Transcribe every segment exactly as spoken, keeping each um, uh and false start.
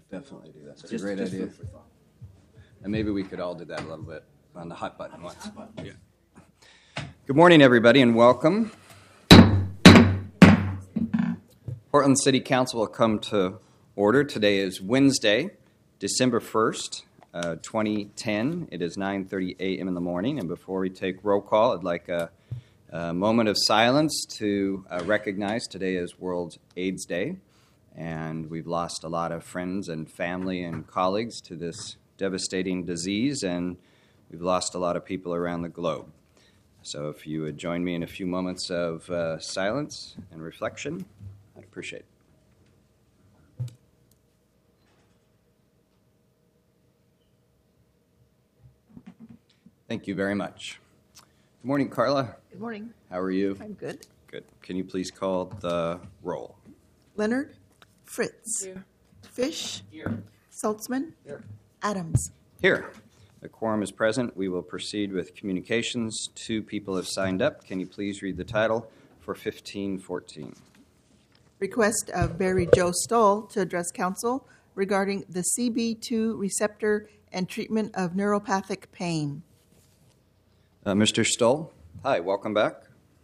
definitely do that. It's Just- a great just idea. food for thought. And maybe we could all do that a little bit on the hot button once. Yeah. Good morning, everybody, and welcome. Portland City Council will come to order. Today is Wednesday, December first, uh, twenty ten. It is nine thirty a.m. in the morning, and before we take roll call, I'd like a, a moment of silence to uh, recognize today is World AIDS Day, and we've lost a lot of friends and family and colleagues to this devastating disease, and we've lost a lot of people around the globe. So if you would join me in a few moments of uh, silence and reflection, I'd appreciate it. Thank you very much. Good morning, Carla. Good morning. How are you? I'm good. Good. Can you please call the roll? Leonard, Fritz, Here. Fish, Here. Saltzman, Here. Adams. Here. The quorum is present. We will proceed with communications. Two people have signed up. Can you please read the title for fifteen fourteen? Request of Barry Joe Stoll to address council regarding the C B two receptor and treatment of neuropathic pain. Uh, Mister Stoll, hi, welcome back.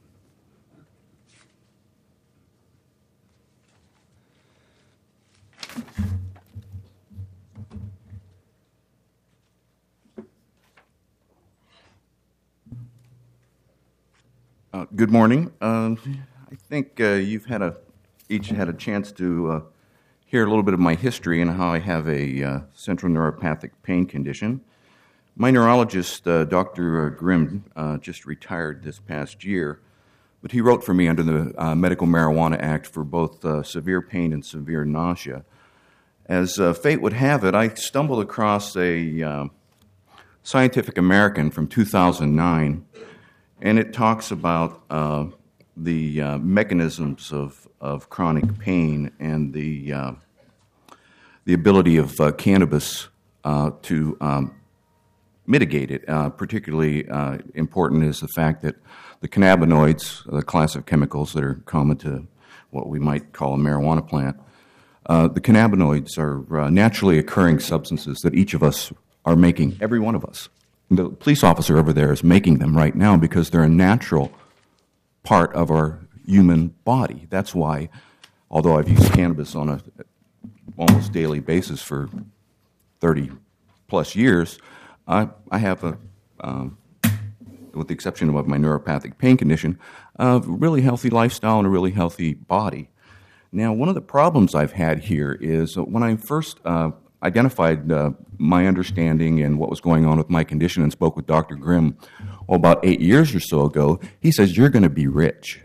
Uh, good morning. Uh, I think uh, you've had a each had a chance to uh, hear a little bit of my history and how I have a uh, central neuropathic pain condition. My neurologist, uh, Doctor Grimm, uh, just retired this past year, but he wrote for me under the uh, Medical Marijuana Act for both uh, severe pain and severe nausea. As uh, fate would have it, I stumbled across a uh, Scientific American from two thousand nine. And it talks about uh, the uh, mechanisms of, of chronic pain and the uh, the ability of uh, cannabis uh, to um, mitigate it. Uh, particularly uh, important is the fact that the cannabinoids, the class of chemicals that are common to what we might call a marijuana plant, uh, the cannabinoids are uh, naturally occurring substances that each of us are making, every one of us. The police officer over there is making them right now because they're a natural part of our human body. That's why, although I've used cannabis on a almost daily basis for thirty plus years, I, I have a, um, with the exception of my neuropathic pain condition, a really healthy lifestyle and a really healthy body. Now, one of the problems I've had here is when I first uh, identified uh, my understanding and what was going on with my condition and spoke with Doctor Grimm well, about eight years or so ago, he says, you're going to be rich.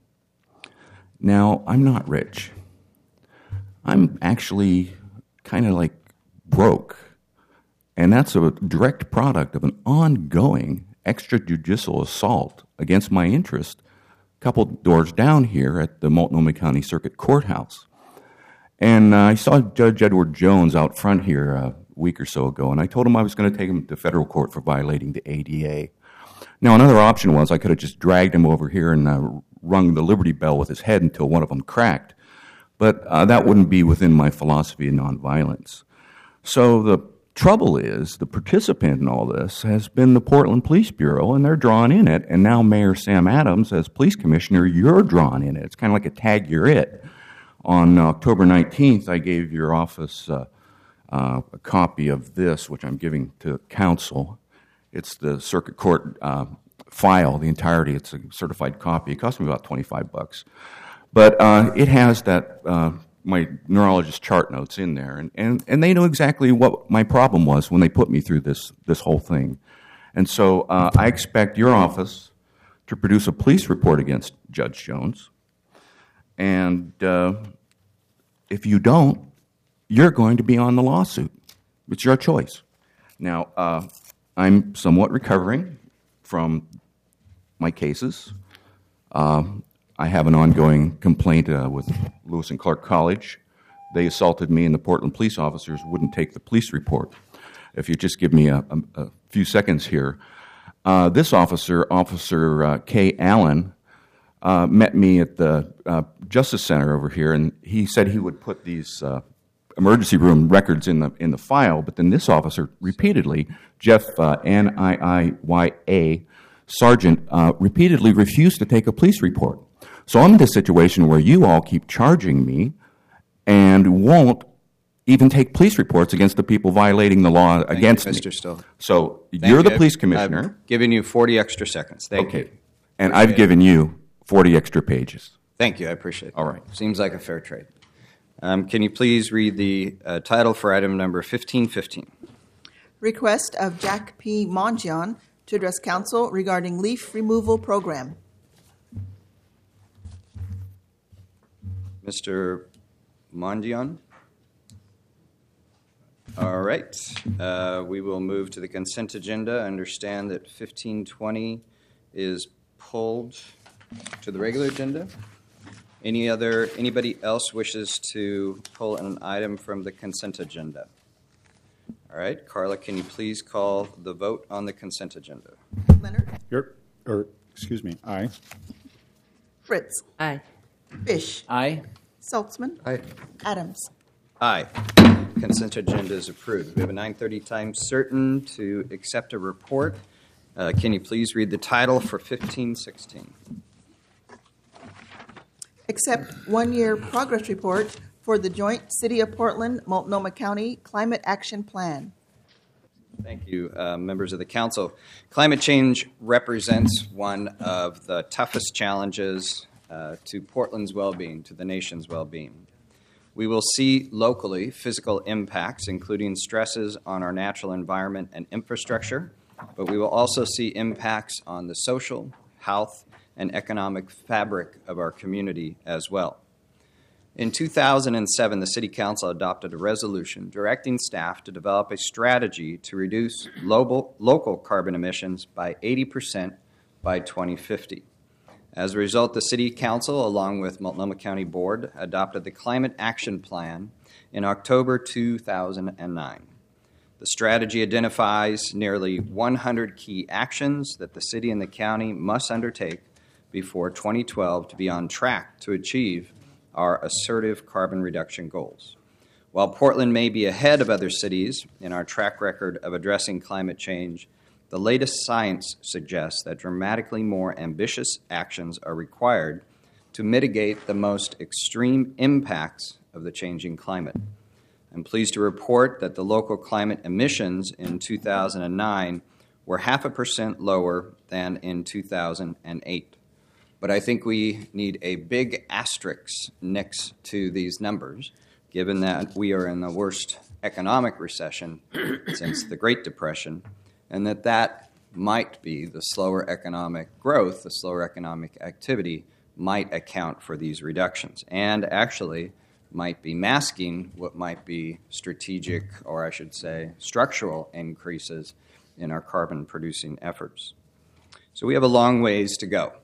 Now, I'm not rich. I'm actually kind of like broke. And that's a direct product of an ongoing extrajudicial assault against my interest a couple doors down here at the Multnomah County Circuit Courthouse. And uh, I saw Judge Edward Jones out front here a week or so ago, and I told him I was going to take him to federal court for violating the A D A. Now, another option was I could have just dragged him over here and uh, rung the Liberty Bell with his head until one of them cracked. But uh, that wouldn't be within my philosophy of nonviolence. So the trouble is, the participant in all this has been the Portland Police Bureau, and they're drawn in it. And now Mayor Sam Adams, as police commissioner, you're drawn in it. It's kind of like a tag, you're it. On October nineteenth, I gave your office uh, uh, a copy of this, which I'm giving to council. It's the circuit court uh, file, the entirety. It's a certified copy. It cost me about twenty-five bucks. But uh, it has that uh, my neurologist chart notes in there, and, and, and they know exactly what my problem was when they put me through this, this whole thing. And so uh, I expect your office to produce a police report against Judge Jones. And uh, if you don't, you're going to be on the lawsuit. It's your choice. Now, uh, I'm somewhat recovering from my cases. Uh, I have an ongoing complaint uh, with Lewis and Clark College. They assaulted me, and the Portland police officers wouldn't take the police report. If you just give me a, a, a few seconds here. Uh, this officer, Officer uh, Kay Allen, uh, met me at the uh, Justice Center over here, and he said he would put these uh, emergency room records in the in the file, but then this officer repeatedly, Jeff uh, N I I Y A, Sergeant, uh, repeatedly refused to take a police report. So I'm in a situation where you all keep charging me and won't even take police reports against the people violating the law Thank against you, me. Mister Stoll. So Thank you're you. the police I've- commissioner. I've given you forty extra seconds. Thank Okay. you. And I've given you forty extra pages. Thank you. I appreciate it. All right. Seems like a fair trade. Um, can you please read the uh, title for item number fifteen fifteen? Request of Jack P. Mongion to address council regarding leaf removal program. Mister Mondion? All right. Uh, we will move to the consent agenda. I understand that fifteen twenty is pulled to the regular agenda. Any other, anybody else wishes to pull an item from the consent agenda? All right. Carla, can you please call the vote on the consent agenda? Leonard, Your, or, excuse me, aye. Fritz, Aye. Fish, Aye. Saltzman, Aye. Adams. Aye. Consent agenda is approved. We have a nine thirty time certain to accept a report. Uh, Can you please read the title for fifteen sixteen? Accept one-year progress report for the joint City of Portland, Multnomah County Climate Action Plan. Thank you, uh, members of the council. Climate change represents one of the toughest challenges uh, to Portland's well-being, to the nation's well-being. We will see locally physical impacts, including stresses on our natural environment and infrastructure, but we will also see impacts on the social, health, and economic fabric of our community as well. In two thousand seven, the City Council adopted a resolution directing staff to develop a strategy to reduce local, local carbon emissions by eighty percent by twenty fifty. As a result, the City Council, along with Multnomah County Board, adopted the Climate Action Plan in October two thousand nine. The strategy identifies nearly one hundred key actions that the city and the county must undertake before twenty twelve to be on track to achieve our assertive carbon reduction goals. While Portland may be ahead of other cities in our track record of addressing climate change, the latest science suggests that dramatically more ambitious actions are required to mitigate the most extreme impacts of the changing climate. I'm pleased to report that the local climate emissions in two thousand nine were half a percent lower than in two thousand eight. But I think we need a big asterisk next to these numbers, given that we are in the worst economic recession since the Great Depression, and that that might be the slower economic growth, the slower economic activity might account for these reductions, and actually might be masking what might be strategic, or I should say structural increases in our carbon-producing efforts. So we have a long ways to go.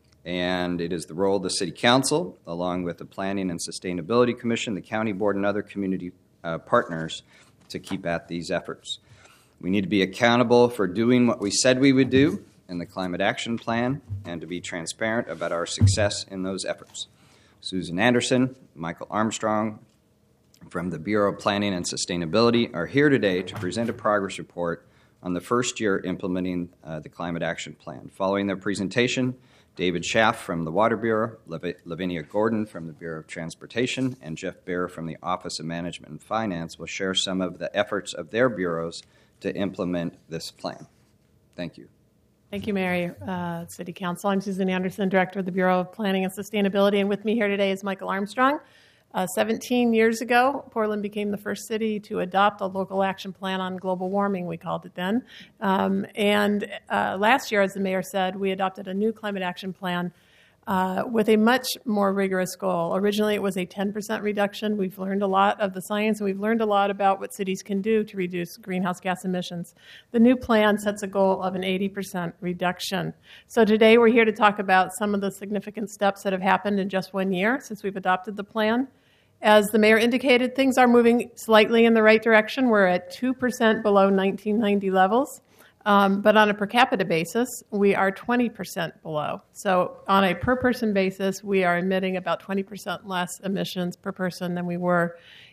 And it is the role of the City Council, along with the Planning and Sustainability Commission, the County Board, and other community uh, partners to keep at these efforts. We need to be accountable for doing what we said we would do in the Climate Action Plan and to be transparent about our success in those efforts. Susan Anderson, Michael Armstrong from the Bureau of Planning and Sustainability are here today to present a progress report on the first year implementing uh, the Climate Action Plan. Following their presentation, David Schaff from the Water Bureau, Lav- Lavinia Gordon from the Bureau of Transportation, and Jeff Bear from the Office of Management and Finance will share some of the efforts of their bureaus to implement this plan. Thank you. Thank you, Mary. Uh, City Council. I'm Susan Anderson, Director of the Bureau of Planning and Sustainability, and with me here today is Michael Armstrong. Uh, seventeen years ago, Portland became the first city to adopt a local action plan on global warming, we called it then. Um, and uh, last year, as the mayor said, we adopted a new climate action plan uh, with a much more rigorous goal. Originally, it was a ten percent reduction. We've learned a lot of the science, and we've learned a lot about what cities can do to reduce greenhouse gas emissions. The new plan sets a goal of an eighty percent reduction. So today, we're here to talk about some of the significant steps that have happened in just one year since we've adopted the plan. As the mayor indicated, things are moving slightly in the right direction. We're at two percent below nineteen ninety levels. Um, but on a per capita basis, we are twenty percent below. So on a per person basis, we are emitting about twenty percent less emissions per person than we were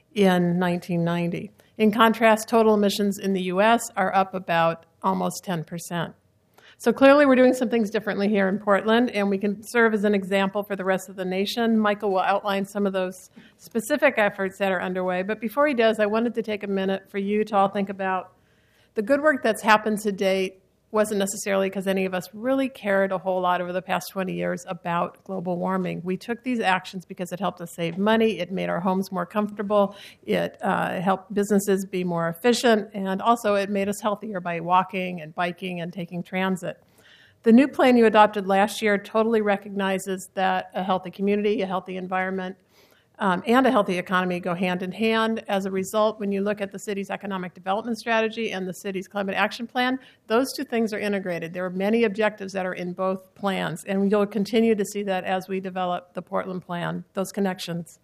in nineteen ninety. In contrast, total emissions in the U S are up about almost ten percent. So clearly we're doing some things differently here in Portland, and we can serve as an example for the rest of the nation. Michael will outline some of those specific efforts that are underway. But before he does, I wanted to take a minute for you to all think about the good work that's happened to date wasn't necessarily because any of us really cared a whole lot over the past twenty years about global warming. We took these actions because it helped us save money, it made our homes more comfortable, it uh, helped businesses be more efficient, and also it made us healthier by walking and biking and taking transit. The new plan you adopted last year totally recognizes that a healthy community, a healthy environment, Um, and a healthy economy go hand in hand. As a result, when you look at the city's economic development strategy and the city's climate action plan, those two things are integrated. There are many objectives that are in both plans, and you'll continue to see that as we develop the Portland plan, those connections.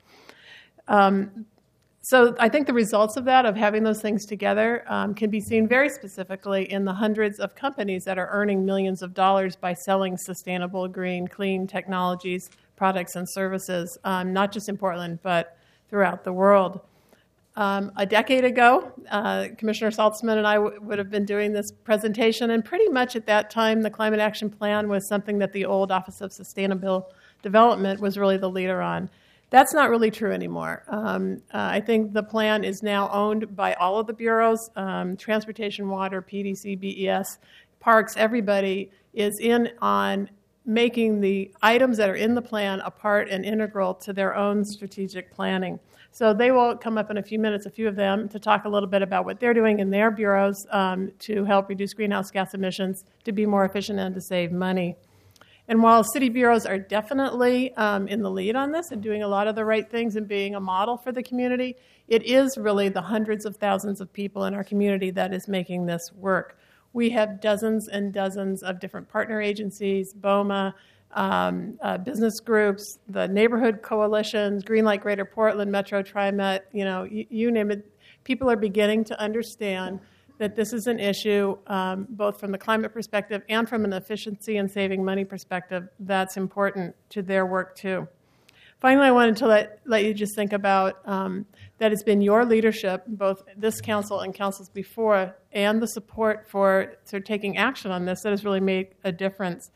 Um, so I think the results of that, of having those things together, um, can be seen very specifically in the hundreds of companies that are earning millions of dollars by selling sustainable, green, clean technologies, products and services, um, not just in Portland, but throughout the world. Um, a decade ago, uh, Commissioner Saltzman and I w- would have been doing this presentation, and pretty much at that time, the Climate Action Plan was something that the old Office of Sustainable Development was really the leader on. That's not really true anymore. Um, uh, I think the plan is now owned by all of the bureaus, um, Transportation, Water, P D C, B E S, Parks, everybody is in on making the items that are in the plan a part and integral to their own strategic planning. So they will come up in a few minutes, a few of them, to talk a little bit about what they're doing in their bureaus um, to help reduce greenhouse gas emissions, to be more efficient, and to save money. And while city bureaus are definitely um, in the lead on this and doing a lot of the right things and being a model for the community, it is really the hundreds of thousands of people in our community that is making this work. We have dozens and dozens of different partner agencies, BOMA, um, uh, business groups, the neighborhood coalitions, Greenlight Greater Portland, Metro TriMet, you know, you, you name it. People are beginning to understand that this is an issue, um, both from the climate perspective and from an efficiency and saving money perspective, that's important to their work too. Finally, I wanted to let, let you just think about um, that it's been your leadership, both this council and councils before, and the support for sort of taking action on this that has really made a difference.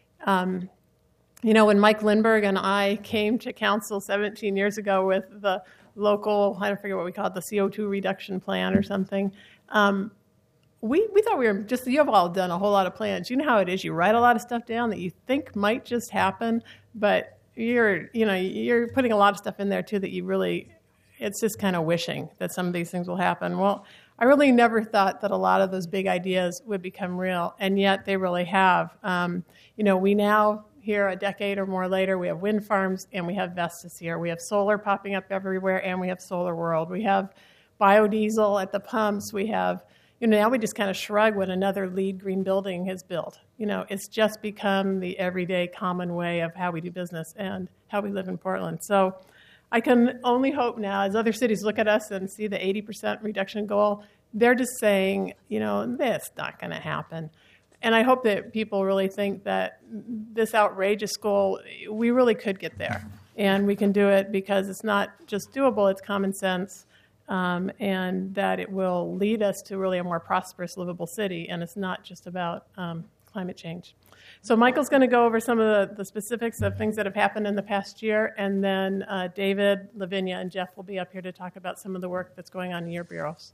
Um, you know, when Mike Lindbergh and I came to council seventeen years ago with the local, I don't forget what we call it, the C O two reduction plan or something, um, we, we thought we were just, you have all done a whole lot of plans. You know how it is. You write a lot of stuff down that you think might just happen, but you're, you know, you're putting a lot of stuff in there too that you really, it's just kind of wishing that some of these things will happen. Well, I really never thought that a lot of those big ideas would become real, and yet they really have. Um, you know, we now, here a decade or more later, we have wind farms and we have Vestas here. We have solar popping up everywhere, and we have Solar World. We have biodiesel at the pumps. We have, you know, now we just kind of shrug when another LEED green building is built. You know, it's just become the everyday common way of how we do business and how we live in Portland. So I can only hope now, as other cities look at us and see the eighty percent reduction goal, they're just saying, you know, this not going to happen. And I hope that people really think that this outrageous goal, we really could get there. And we can do it because it's not just doable, it's common sense. Um, and that it will lead us to really a more prosperous, livable city. And it's not just about um, climate change. So Michael's going to go over some of the, the specifics of things that have happened in the past year, and then uh, David, Lavinia, and Jeff will be up here to talk about some of the work that's going on in your bureaus.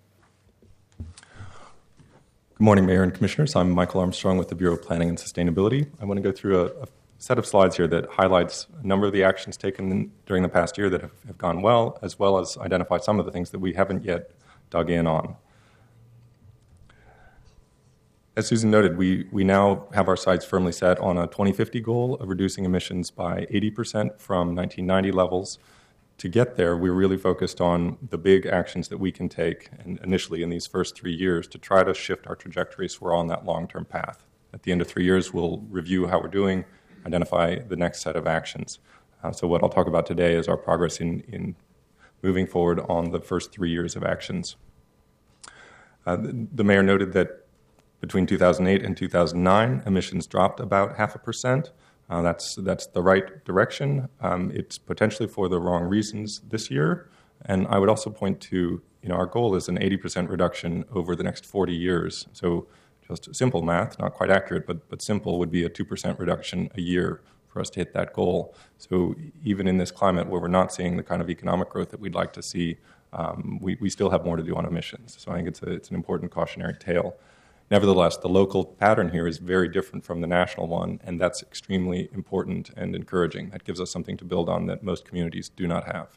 Good morning, Mayor and Commissioners. I'm Michael Armstrong with the Bureau of Planning and Sustainability. I want to go through a, a set of slides here that highlights a number of the actions taken in, during the past year that have, have gone well, as well as identify some of the things that we haven't yet dug in on. As Susan noted, we, we now have our sights firmly set on a twenty fifty goal of reducing emissions by eighty percent from nineteen ninety levels. To get there, we're really focused on the big actions that we can take, and initially in these first three years, to try to shift our trajectory so we're on that long-term path. At the end of three years, we'll review how we're doing, identify the next set of actions. Uh, so what I'll talk about today is our progress in, in moving forward on the first three years of actions. Uh, the, the mayor noted that between two thousand eight and two thousand nine, emissions dropped about half a percent. Uh, that's that's the right direction. Um, it's potentially for the wrong reasons this year, And I would also point to, you know, our goal is an eighty percent reduction over the next forty years. So just simple math, not quite accurate, but, but simple, would be a two percent reduction a year for us to hit that goal. So even in this climate where we're not seeing the kind of economic growth that we'd like to see, um, we, we still have more to do on emissions. So I think it's, a, it's an important cautionary tale. Nevertheless, the local pattern here is very different from the national one, and that's extremely important and encouraging. That gives us something to build on that most communities do not have.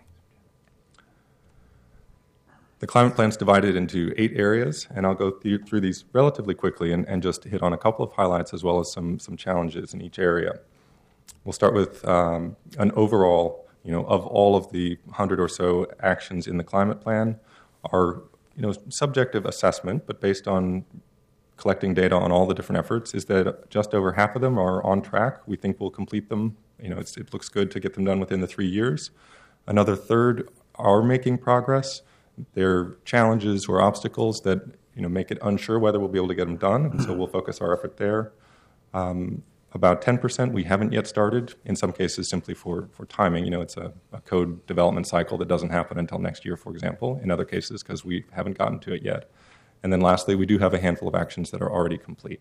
The climate plan is divided into eight areas, and I'll go th- through these relatively quickly and, and just hit on a couple of highlights as well as some, some challenges in each area. We'll start with um, an overall, you know, of all of the hundred or so actions in the climate plan are, you know, subjective assessment, but based on collecting data on all the different efforts, is that just over half of them are on track. We think we'll complete them. You know, it's, it looks good to get them done within the three years. Another third are making progress. There are challenges or obstacles that, you know, make it unsure whether we'll be able to get them done, and so we'll focus our effort there. Um, about ten percent we haven't yet started, in some cases simply for, for timing. You know, it's a, a code development cycle that doesn't happen until next year, for example. In other cases, because we haven't gotten to it yet. And then lastly, we do have a handful of actions that are already complete.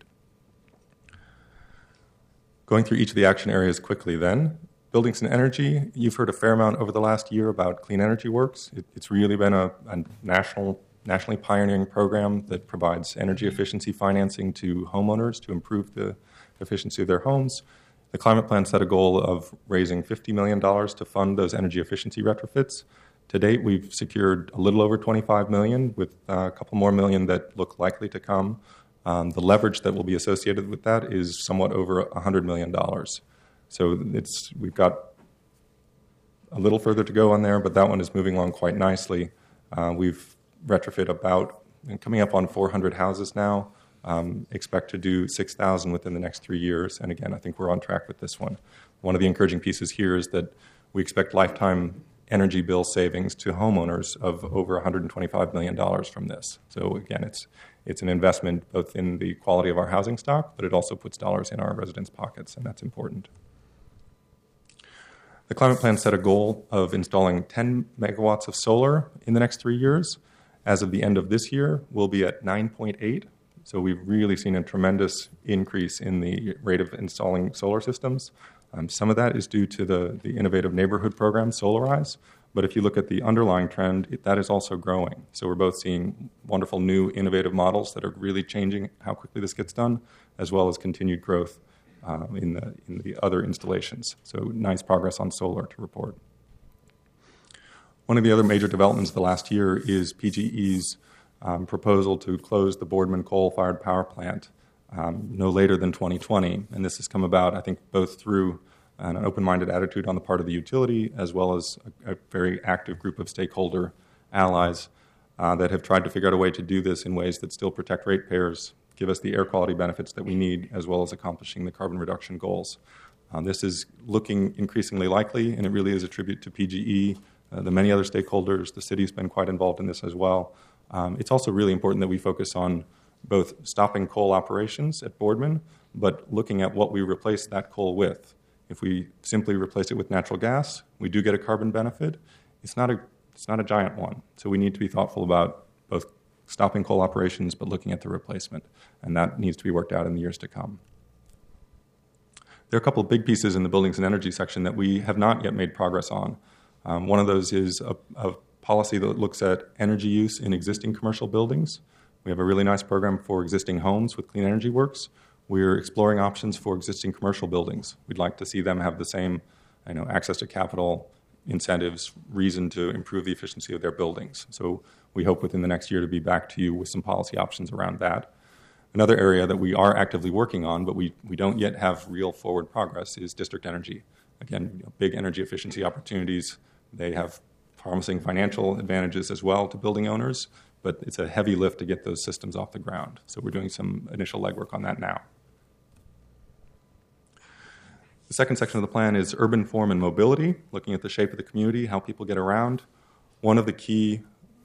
Going through each of the action areas quickly then. Buildings and energy, you've heard a fair amount over the last year about Clean Energy Works. It, it's really been a, a national, nationally pioneering program that provides energy efficiency financing to homeowners to improve the efficiency of their homes. The climate plan set a goal of raising fifty million dollars to fund those energy efficiency retrofits. To date, we've secured a little over twenty-five million dollars, with a couple more million that look likely to come. Um, the leverage that will be associated with that is somewhat over one hundred million dollars. So it's we've got a little further to go on there, but that one is moving along quite nicely. Uh, we've retrofit about, coming up on four hundred houses now. Um, expect to do six thousand within the next three years. And again, I think we're on track with this one. One of the encouraging pieces here is that we expect lifetime energy bill savings to homeowners of over one hundred twenty-five million dollars from this. So again, it's it's an investment both in the quality of our housing stock, but it also puts dollars in our residents' pockets, and that's important. The climate plan set a goal of installing ten megawatts of solar in the next three years. As of the end of this year, we'll be at nine point eight. So we've really seen a tremendous increase in the rate of installing solar systems. Um, some of that is due to the, the innovative neighborhood program, Solarize. But if you look at the underlying trend, it, that is also growing. So we're both seeing wonderful new innovative models that are really changing how quickly this gets done, as well as continued growth uh, in the in the other installations. So nice progress on solar to report. One of the other major developments of the last year is P G E's um, proposal to close the Boardman coal-fired power plant um, no later than twenty twenty. And this has come about, I think, both through an open-minded attitude on the part of the utility, as well as a, a very active group of stakeholder allies uh, that have tried to figure out a way to do this in ways that still protect ratepayers, give us the air quality benefits that we need, as well as accomplishing the carbon reduction goals. Um, this is looking increasingly likely, and it really is a tribute to P G E, uh, the many other stakeholders. The city's been quite involved in this as well. Um, it's also really important that we focus on both stopping coal operations at Boardman, but looking at what we replace that coal with. If we simply replace it with natural gas, we do get a carbon benefit. It's not a, it's not a giant one. So we need to be thoughtful about both stopping coal operations, but looking at the replacement. And that needs to be worked out in the years to come. There are a couple of big pieces in the buildings and energy section that we have not yet made progress on. Um, one of those is a, a policy that looks at energy use in existing commercial buildings. We have a really nice program for existing homes with Clean Energy Works. We're exploring options for existing commercial buildings. We'd like to see them have the same, you know, access to capital, incentives, reason to improve the efficiency of their buildings. So we hope within the next year to be back to you with some policy options around that. Another area that we are actively working on, but we, we don't yet have real forward progress, is district energy. Again, you know, big energy efficiency opportunities. They have promising financial advantages as well to building owners, but it's a heavy lift to get those systems off the ground. So we're doing some initial legwork on that now. The second section of the plan is urban form and mobility, looking at the shape of the community, how people get around. One of the key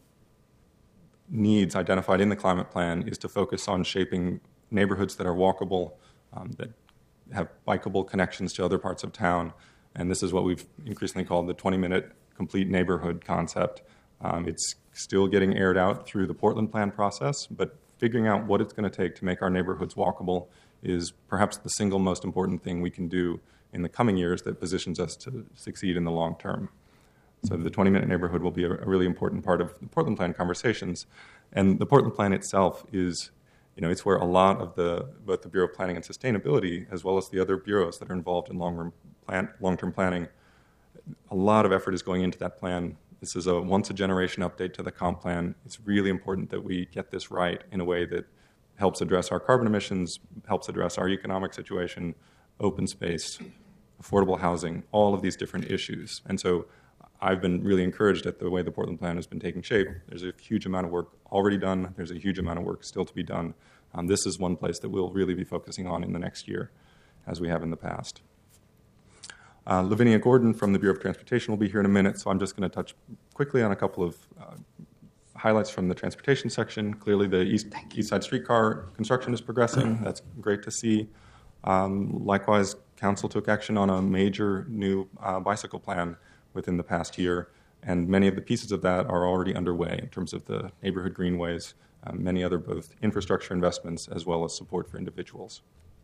needs identified in the climate plan is to focus on shaping neighborhoods that are walkable, um, that have bikeable connections to other parts of town. And this is what we've increasingly called the twenty-minute complete neighborhood concept. Um, it's still getting aired out through the Portland Plan process, but figuring out what it's going to take to make our neighborhoods walkable is perhaps the single most important thing we can do in the coming years that positions us to succeed in the long term. So the twenty-minute neighborhood will be a, a really important part of the Portland Plan conversations. And the Portland Plan itself is, you know, it's where a lot of the, both the Bureau of Planning and Sustainability, as well as the other bureaus that are involved in long-term plan, long-term planning, a lot of effort is going into that plan. This is a once-a-generation update to the comp plan. It's really important that we get this right in a way that helps address our carbon emissions, helps address our economic situation, open space, affordable housing, all of these different issues. And so I've been really encouraged at the way the Portland Plan has been taking shape. There's a huge amount of work already done. There's a huge amount of work still to be done. Um, this is one place that we'll really be focusing on in the next year, as we have in the past. Uh, Lavinia Gordon from the Bureau of Transportation will be here in a minute, so I'm just going to touch quickly on a couple of uh, highlights from the transportation section. Clearly, the East, East Side streetcar construction is progressing. That's great to see. Um, likewise, Council took action on a major new uh, bicycle plan within the past year, and many of the pieces of that are already underway in terms of the neighborhood greenways, um, many other both infrastructure investments as well as support for individuals.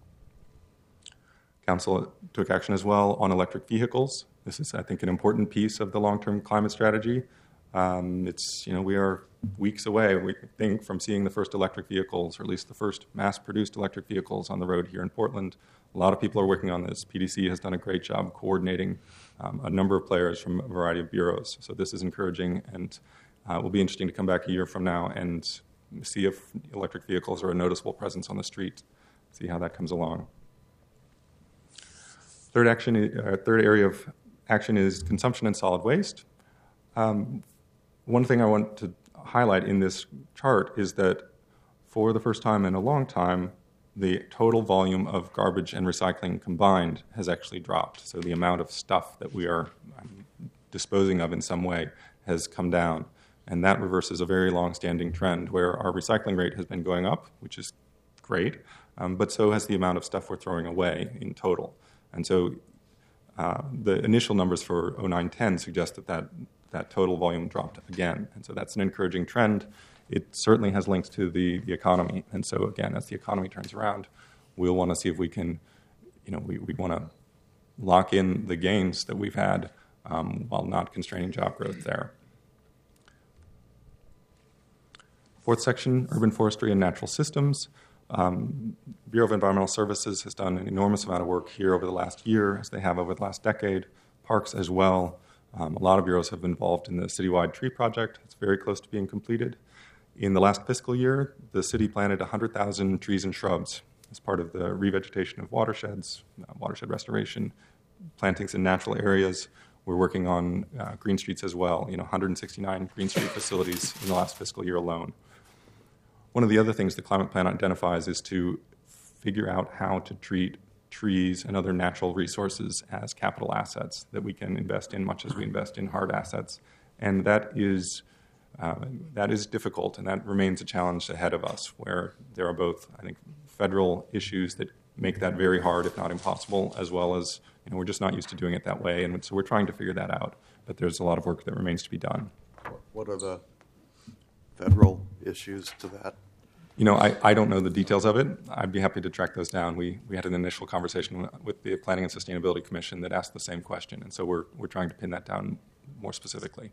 Council took action as well on electric vehicles. This is, I think, an important piece of the long-term climate strategy. Um, it's, you know, we are weeks away, we think, from seeing the first electric vehicles, or at least the first mass-produced electric vehicles on the road here in Portland. A lot of people are working on this. P D C has done a great job coordinating um, a number of players from a variety of bureaus. So this is encouraging, and uh, it will be interesting to come back a year from now and see if electric vehicles are a noticeable presence on the street, see how that comes along. Third action, uh, third area of action is consumption and solid waste. Um, one thing I want to highlight in this chart is that for the first time in a long time, the total volume of garbage and recycling combined has actually dropped. So the amount of stuff that we are um, disposing of in some way has come down. And that reverses a very long-standing trend where our recycling rate has been going up, which is great, um, but so has the amount of stuff we're throwing away in total. And so uh, the initial numbers for oh nine ten suggest that, that that total volume dropped again. And so that's an encouraging trend. It certainly has links to the, the economy. And so again, as the economy turns around, we'll want to see if we can, you know, we, we want to lock in the gains that we've had um, while not constraining job growth there. Fourth section, urban forestry and natural systems. Um, Bureau of Environmental Services has done an enormous amount of work here over the last year, as they have over the last decade. Parks as well. Um, a lot of bureaus have been involved in the citywide tree project. It's very close to being completed. In the last fiscal year, the city planted one hundred thousand trees and shrubs as part of the revegetation of watersheds, uh, watershed restoration, plantings in natural areas. We're working on uh, green streets as well, you know, one hundred sixty-nine green street facilities in the last fiscal year alone. One of the other things the climate plan identifies is to figure out how to treat trees and other natural resources as capital assets that we can invest in much as we invest in hard assets. And that is uh, that is difficult, and that remains a challenge ahead of us, where there are both, I think, federal issues that make that very hard, if not impossible, as well as, you know, we're just not used to doing it that way. And so we're trying to figure that out. But there's a lot of work that remains to be done. What are the federal issues to that? You know, I, I don't know the details of it. I'd be happy to track those down. We we had an initial conversation with the Planning and Sustainability Commission that asked the same question, and so we're we're trying to pin that down more specifically.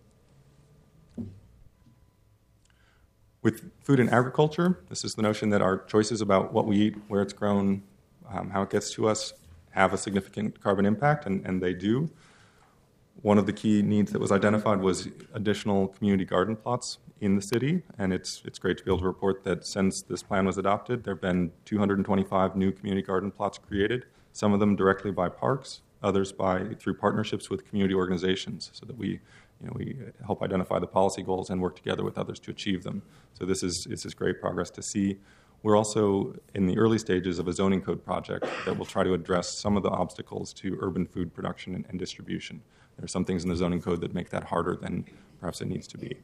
With food and agriculture, this is the notion that our choices about what we eat, where it's grown, um, how it gets to us, have a significant carbon impact, and, and they do. One of the key needs that was identified was additional community garden plots in the city, and it's it's great to be able to report that since this plan was adopted, there have been two hundred twenty-five new community garden plots created, some of them directly by parks, others by through partnerships with community organizations, so that we you know we help identify the policy goals and work together with others to achieve them. So this is this is great progress to see. We're also in the early stages of a zoning code project that will try to address some of the obstacles to urban food production and, and distribution. There are some things in the zoning code that make that harder than perhaps it needs to be.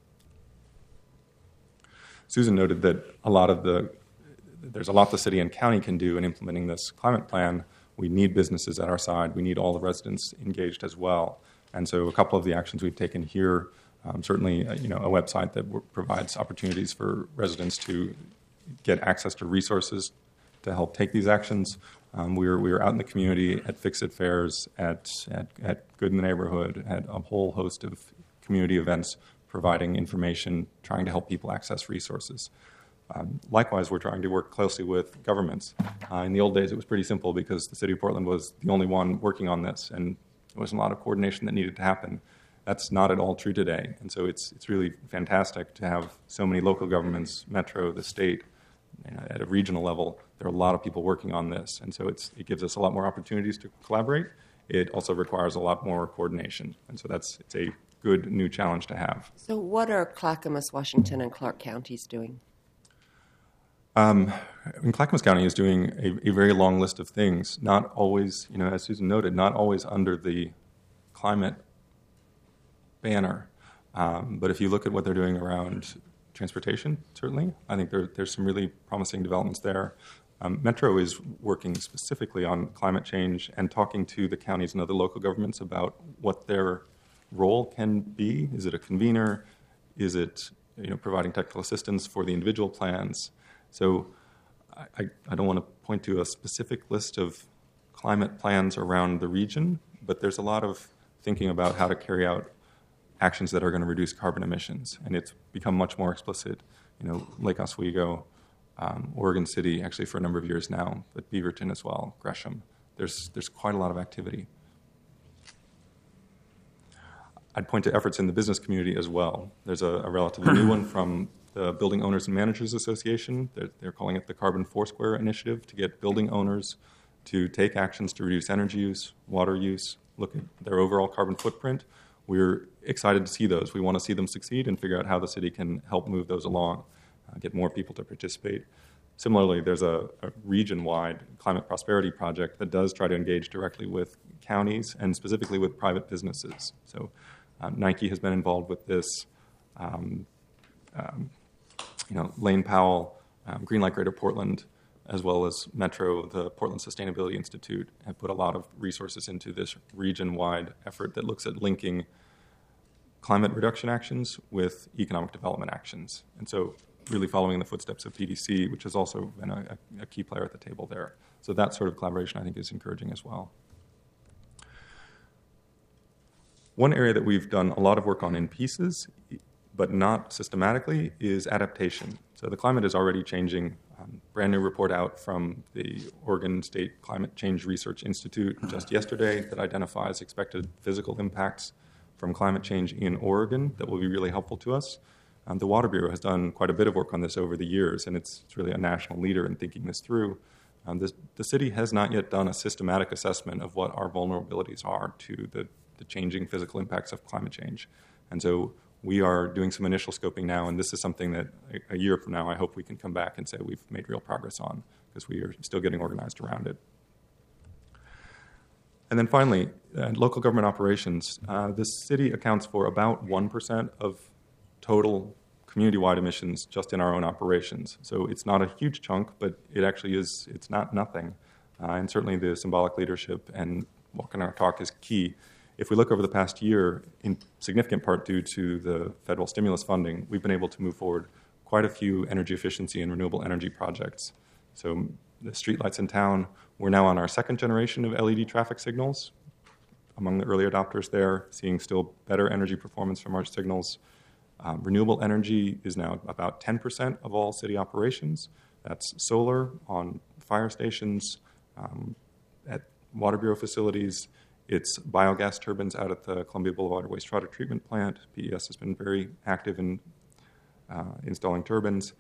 Susan noted that a lot of the, there's a lot the city and county can do in implementing this climate plan. We need businesses at our side. We need all the residents engaged as well. And so a couple of the actions we've taken here, um, certainly uh, you know, a website that w- provides opportunities for residents to get access to resources to help take these actions. Um, we were we were out in the community at Fix-It fairs, at, at at Good in the Neighborhood, at a whole host of community events, providing information, trying to help people access resources. Um, likewise, we're trying to work closely with governments. Uh, in the old days, it was pretty simple because the city of Portland was the only one working on this, and there was a lot of coordination that needed to happen. That's not at all true today, and so it's it's really fantastic to have so many local governments, Metro, the state, you know, at a regional level. There are a lot of people working on this, and so it's it gives us a lot more opportunities to collaborate. It also requires a lot more coordination, and so that's it's a good new challenge to have. So what are Clackamas, Washington, and Clark counties doing? Um, and Clackamas County is doing a, a very long list of things, not always, you know, as Susan noted, not always under the climate banner. Um, but if you look at what they're doing around transportation, certainly, I think there, there's some really promising developments there. Um, Metro is working specifically on climate change and talking to the counties and other local governments about what their role can be. Is it a convener? Is it, you know, providing technical assistance for the individual plans? So I, I don't want to point to a specific list of climate plans around the region, but there's a lot of thinking about how to carry out actions that are going to reduce carbon emissions. And it's become much more explicit. You know, Lake Oswego, um, Oregon City, actually for a number of years now, but Beaverton as well, Gresham. There's, there's quite a lot of activity. I'd point to efforts in the business community as well. There's a, a relatively new one from the Building Owners and Managers Association. They're, they're calling it the Carbon Foursquare Initiative to get building owners to take actions to reduce energy use, water use, look at their overall carbon footprint. We're excited to see those. We want to see them succeed and figure out how the city can help move those along, uh, get more people to participate. Similarly, there's a, a region-wide climate prosperity project that does try to engage directly with counties and specifically with private businesses. So uh, Nike has been involved with this. Um, um, you know, Lane Powell, um, Greenlight Greater Portland, as well as Metro, the Portland Sustainability Institute, have put a lot of resources into this region-wide effort that looks at linking climate reduction actions with economic development actions. And so really following in the footsteps of P D C, which has also been a, a key player at the table there. So that sort of collaboration, I think, is encouraging as well. One area that we've done a lot of work on in pieces, but not systematically, is adaptation. So the climate is already changing. Um, brand new report out from the Oregon State Climate Change Research Institute just yesterday that identifies expected physical impacts from climate change in Oregon that will be really helpful to us. Um, the Water Bureau has done quite a bit of work on this over the years, and it's, it's really a national leader in thinking this through. Um, this, the city has not yet done a systematic assessment of what our vulnerabilities are to the, the changing physical impacts of climate change. And so we are doing some initial scoping now, and this is something that a, a year from now I hope we can come back and say we've made real progress on, because we are still getting organized around it. And then finally, uh, local government operations. Uh, the city accounts for about one percent of total community-wide emissions just in our own operations. So it's not a huge chunk, but it actually is, it's not nothing. Uh, and certainly the symbolic leadership and walking our talk is key. If we look over the past year, in significant part due to the federal stimulus funding, we've been able to move forward quite a few energy efficiency and renewable energy projects. So the streetlights in town, we're now on our second generation of L E D traffic signals. Among the early adopters there, seeing still better energy performance from our signals. Um, renewable energy is now about ten percent of all city operations. That's solar on fire stations, um, at Water Bureau facilities. It's biogas turbines out at the Columbia Boulevard wastewater treatment plant. P E S has been very active in uh, installing turbines.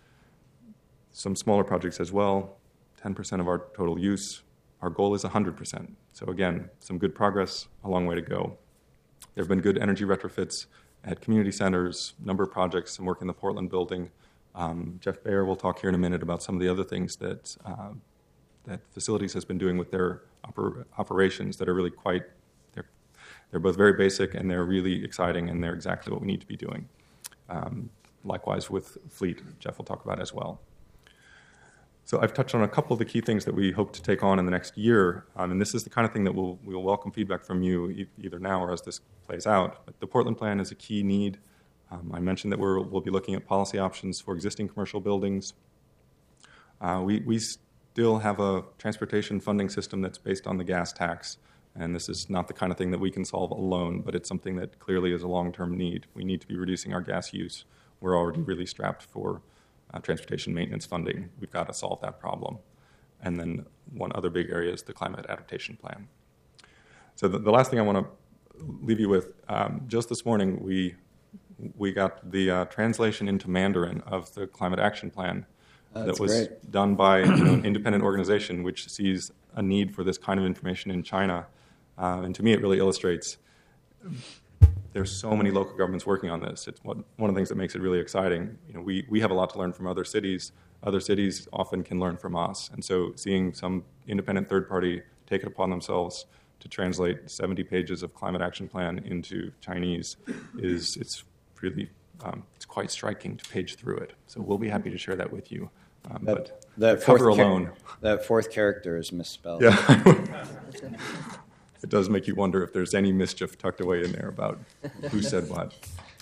Some smaller projects as well, ten percent of our total use. Our goal is one hundred percent. So again, some good progress, a long way to go. There have been good energy retrofits at community centers, number of projects, some work in the Portland building. Um, Jeff Baer will talk here in a minute about some of the other things that uh, that Facilities has been doing with their oper- operations that are really quite, they're, they're both very basic and they're really exciting and they're exactly what we need to be doing. Um, likewise with Fleet, Jeff will talk about as well. So I've touched on a couple of the key things that we hope to take on in the next year, um, and this is the kind of thing that we'll, we'll welcome feedback from you e- either now or as this plays out. But the Portland Plan is a key need. Um, I mentioned that we're, we'll be looking at policy options for existing commercial buildings. Uh, we, we still have a transportation funding system that's based on the gas tax, and this is not the kind of thing that we can solve alone, but it's something that clearly is a long-term need. We need to be reducing our gas use. We're already really strapped for uh, transportation maintenance funding. We've got to solve that problem. And then one other big area is the climate adaptation plan. So the, the last thing I want to leave you with, um, just this morning we we got the uh, translation into Mandarin of the climate action plan That's that was great. done by you know, an independent organization which sees a need for this kind of information in China. Uh, and to me, it really illustrates there's so many local governments working on this. It's one, one of the things that makes it really exciting. You know, we, we have a lot to learn from other cities. Other cities often can learn from us. And so seeing some independent third party take it upon themselves to translate seventy pages of climate action plan into Chinese is it's really um, it's quite striking to page through it. So we'll be happy to share that with you. Um, That, but that the cover fourth char- alone, that fourth character is misspelled. yeah. It does make you wonder if there's any mischief tucked away in there about who said what.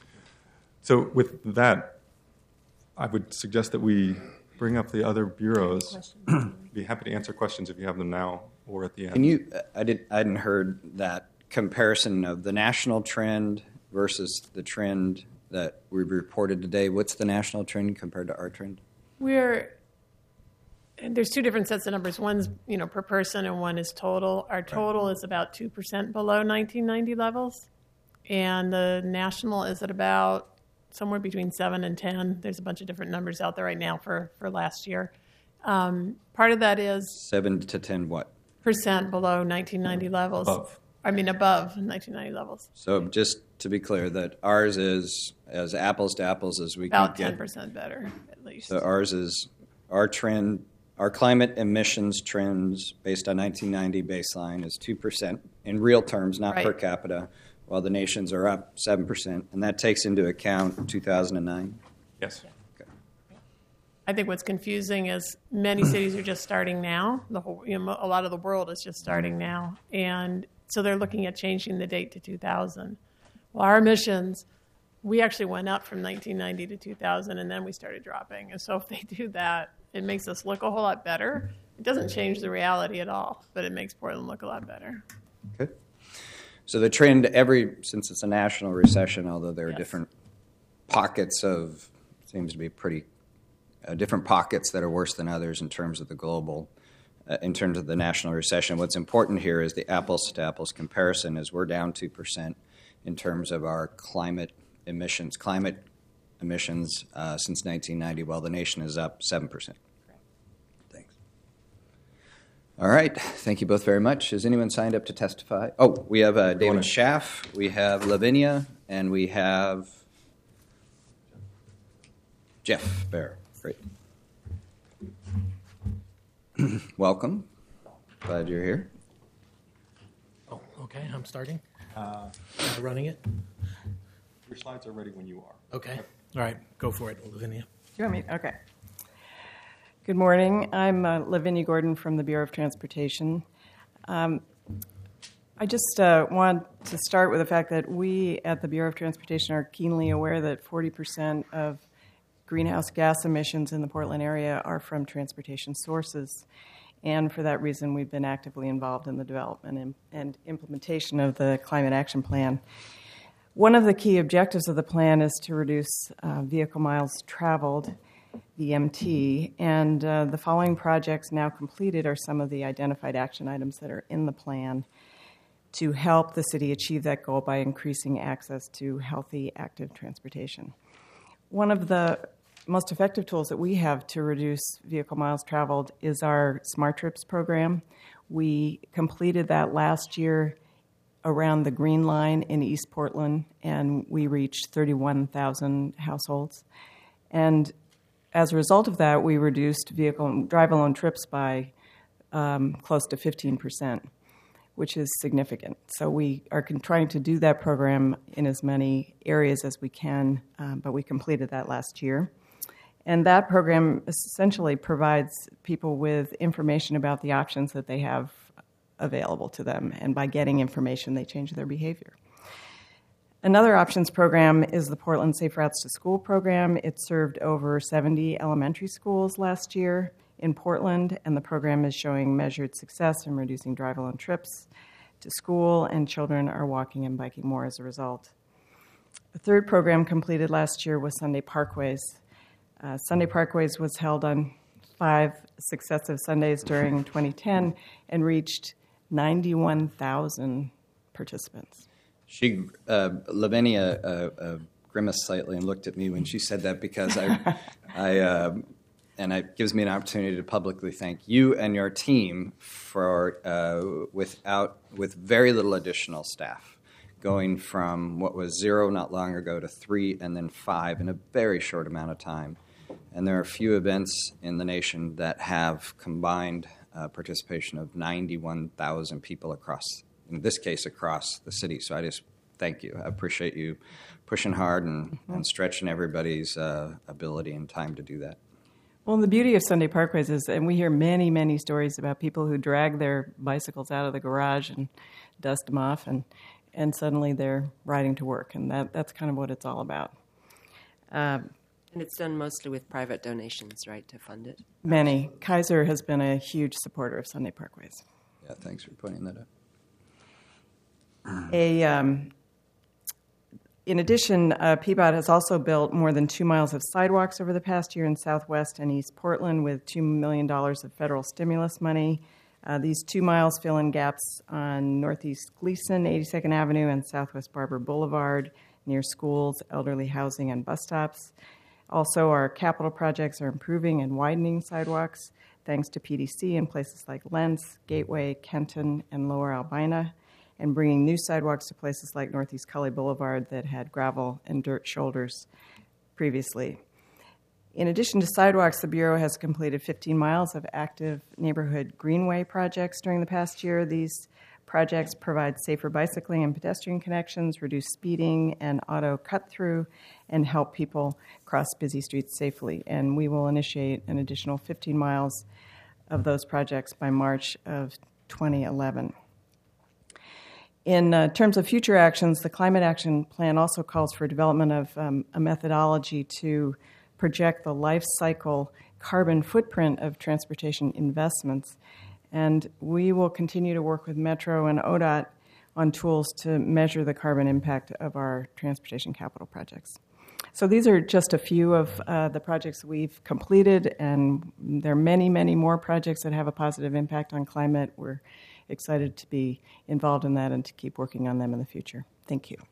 So with that, I would suggest that we bring up the other bureaus. Be happy to answer questions if you have them now or at the end. Can you? I did. I hadn't heard that comparison of the national trend versus the trend that we reported today. What's the national trend compared to our trend? We're and there's two different sets of numbers. One's you know per person, and one is total. Our total is about two percent below nineteen ninety levels, and the national is at about somewhere between seven and ten. There's a bunch of different numbers out there right now for for last year. Um, part of that is Seven to ten. What? percent below nineteen ninety levels. Above. I mean above nineteen ninety levels. So just to be clear, that ours is as apples to apples as we About can ten get. percent better, at least. So ours is our trend. Our climate emissions trends based on nineteen ninety baseline is two percent in real terms, not Right. per capita, while the nations are up seven percent. And that takes into account two thousand nine. Yes. I think what's confusing is many cities are just starting now. The whole, you know, a lot of the world is just starting now, and so they're looking at changing the date to two thousand. Well, our emissions, we actually went up from nineteen ninety to two thousand, and then we started dropping. And so if they do that, it makes us look a whole lot better. It doesn't change the reality at all, but it makes Portland look a lot better. Okay. So the trend, every since it's a national recession, although there are Yes. different pockets of, seems to be pretty uh, different pockets that are worse than others in terms of the global, uh, in terms of the national recession. What's important here is the apples to apples comparison. Is we're down two percent in terms of our climate emissions, climate emissions uh, since nineteen ninety, while the nation is up seven percent. Thanks. All right. Thank you both very much. Has anyone signed up to testify? Oh, we have uh, David Schaff, we have Lavinia, and we have Jeff Bear. Great. Welcome. Glad you're here. Oh, okay, I'm starting. Uh, am I running it? Your slides are ready when you are. Okay. All right, go for it, Lavinia. Do you want me? Okay. Good morning. I'm uh, Lavinia Gordon from the Bureau of Transportation. Um, I just uh, want to start with the fact that we at the Bureau of Transportation are keenly aware that forty percent of greenhouse gas emissions in the Portland area are from transportation sources. And for that reason, we've been actively involved in the development and, and implementation of the Climate Action Plan. One of the key objectives of the plan is to reduce uh, vehicle miles traveled, V M T, and uh, the following projects now completed are some of the identified action items that are in the plan to help the city achieve that goal by increasing access to healthy, active transportation. One of the most effective tools that we have to reduce vehicle miles traveled is our Smart Trips program. We completed that last year around the Green Line in East Portland, and we reached thirty-one thousand households. And as a result of that, we reduced vehicle drive-alone trips by um, close to fifteen percent, which is significant. So we are con- trying to do that program in as many areas as we can, um, but we completed that last year. And that program essentially provides people with information about the options that they have available to them. And by getting information, they change their behavior. Another options program is the Portland Safe Routes to School program. It served over seventy elementary schools last year in Portland, and the program is showing measured success in reducing drive-alone trips to school, and children are walking and biking more as a result. The third program completed last year was Sunday Parkways. Uh, Sunday Parkways was held on five successive Sundays during twenty ten and reached ninety-one thousand participants. She, uh, Lavinia, uh, uh, grimaced slightly and looked at me when she said that because I, I, uh, and it gives me an opportunity to publicly thank you and your team for uh, without with very little additional staff, going from what was zero not long ago to three and then five in a very short amount of time. And there are few events in the nation that have combined uh, participation of ninety-one thousand people across, in this case, across the city. So I just thank you. I appreciate you pushing hard and, mm-hmm. and stretching everybody's uh, ability and time to do that. Well, the beauty of Sunday Parkways is, and we hear many, many stories about people who drag their bicycles out of the garage and dust them off, and, and suddenly they're riding to work. And that, that's kind of what it's all about. Um, And it's done mostly with private donations, right, to fund it? Many. Kaiser has been a huge supporter of Sunday Parkways. Yeah, thanks for pointing that out. A, um, in addition, uh, P B O T has also built more than two miles of sidewalks over the past year in Southwest and East Portland with two million dollars of federal stimulus money. Uh, these two miles fill in gaps on Northeast Gleason, eighty-second Avenue, and Southwest Barber Boulevard near schools, elderly housing, and bus stops. Also, our capital projects are improving and widening sidewalks thanks to P D C in places like Lentz, Gateway, Kenton, and Lower Albina, and bringing new sidewalks to places like Northeast Cully Boulevard that had gravel and dirt shoulders previously. In addition to sidewalks, the Bureau has completed fifteen miles of active neighborhood greenway projects during the past year. These projects provide safer bicycling and pedestrian connections, reduce speeding and auto cut-through, and help people cross busy streets safely. And we will initiate an additional fifteen miles of those projects by March of twenty eleven. In uh, terms of future actions, the Climate Action Plan also calls for development of um, a methodology to project the life cycle carbon footprint of transportation investments. And we will continue to work with Metro and O D O T on tools to measure the carbon impact of our transportation capital projects. So these are just a few of uh, the projects we've completed, and there are many, many more projects that have a positive impact on climate. We're excited to be involved in that and to keep working on them in the future. Thank you.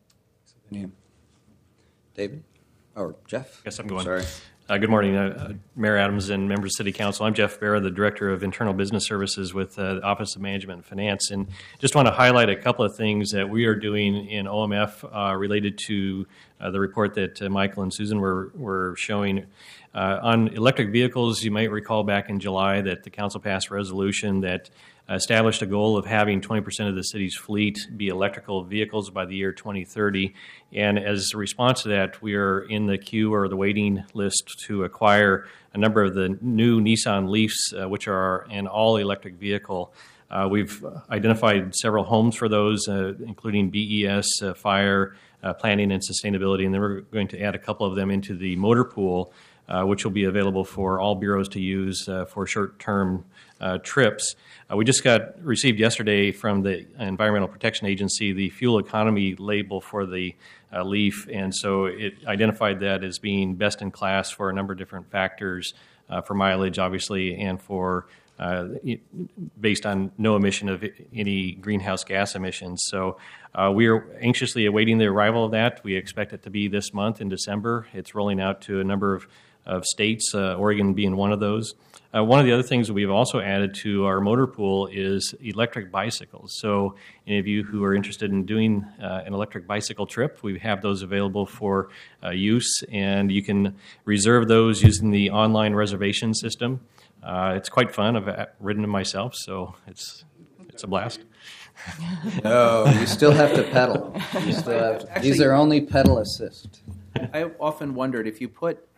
David? Or Jeff? Yes, I'm going. Sorry. Uh, good morning, uh, Mayor Adams and members of City Council. I'm Jeff Barra, the Director of Internal Business Services with uh, the Office of Management and Finance. And just want to highlight a couple of things that we are doing in O M F uh, related to uh, the report that uh, Michael and Susan were, were showing. Uh, on electric vehicles, you might recall back in July that the Council passed a resolution that established a goal of having twenty percent of the city's fleet be electrical vehicles by the year twenty thirty. And as a response to that, we are in the queue or the waiting list to acquire a number of the new Nissan Leafs, uh, which are an all-electric vehicle. Uh, we've identified several homes for those, uh, including B E S, uh, fire, uh, planning, and sustainability, and then we're going to add a couple of them into the motor pool, uh, which will be available for all bureaus to use uh, for short-term uh, trips. Uh, we just got received yesterday from the Environmental Protection Agency the fuel economy label for the uh, Leaf, and so it identified that as being best in class for a number of different factors, uh, for mileage, obviously, and for uh, based on no emission of any greenhouse gas emissions. So uh, we are anxiously awaiting the arrival of that. We expect it to be this month in December. It's rolling out to a number of, of states, uh, Oregon being one of those. Uh, one of the other things that we've also added to our motor pool is electric bicycles. So any of you who are interested in doing uh, an electric bicycle trip, we have those available for uh, use, and you can reserve those using the online reservation system. Uh, it's quite fun. I've ridden them myself, so it's it's a blast. No, you still have to pedal. You still have to, Actually, these are only pedal assist. I often wondered if you put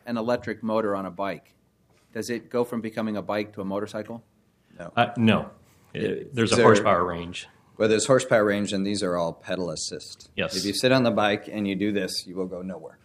an electric motor on a bike, does it go from becoming a bike to a motorcycle? No. Uh, no. It, there's a There- horsepower range. Well, there's horsepower range, and these are all pedal assist. Yes. If you sit on the bike and you do this, you will go nowhere.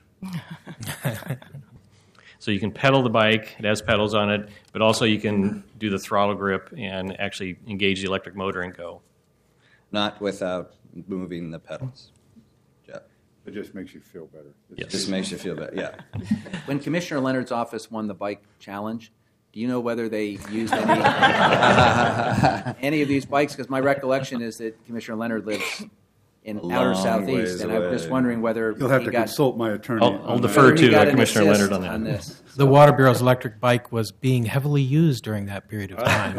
So you can pedal the bike, it has pedals on it, but also you can do the throttle grip and actually engage the electric motor and go. Not without moving the pedals. Yeah. It just makes you feel better. It just makes you feel better, yeah. When Commissioner Leonard's office won the bike challenge, do you know whether they used any any of these bikes? Because my recollection is that Commissioner Leonard lives in A outer long southeast, ways and I'm just away. wondering whether You'll have he to got, consult my attorney. I'll, I'll on that. defer whether he to got uh, an Commissioner assist Leonard on that. this. The Water Bureau's electric bike was being heavily used during that period of time.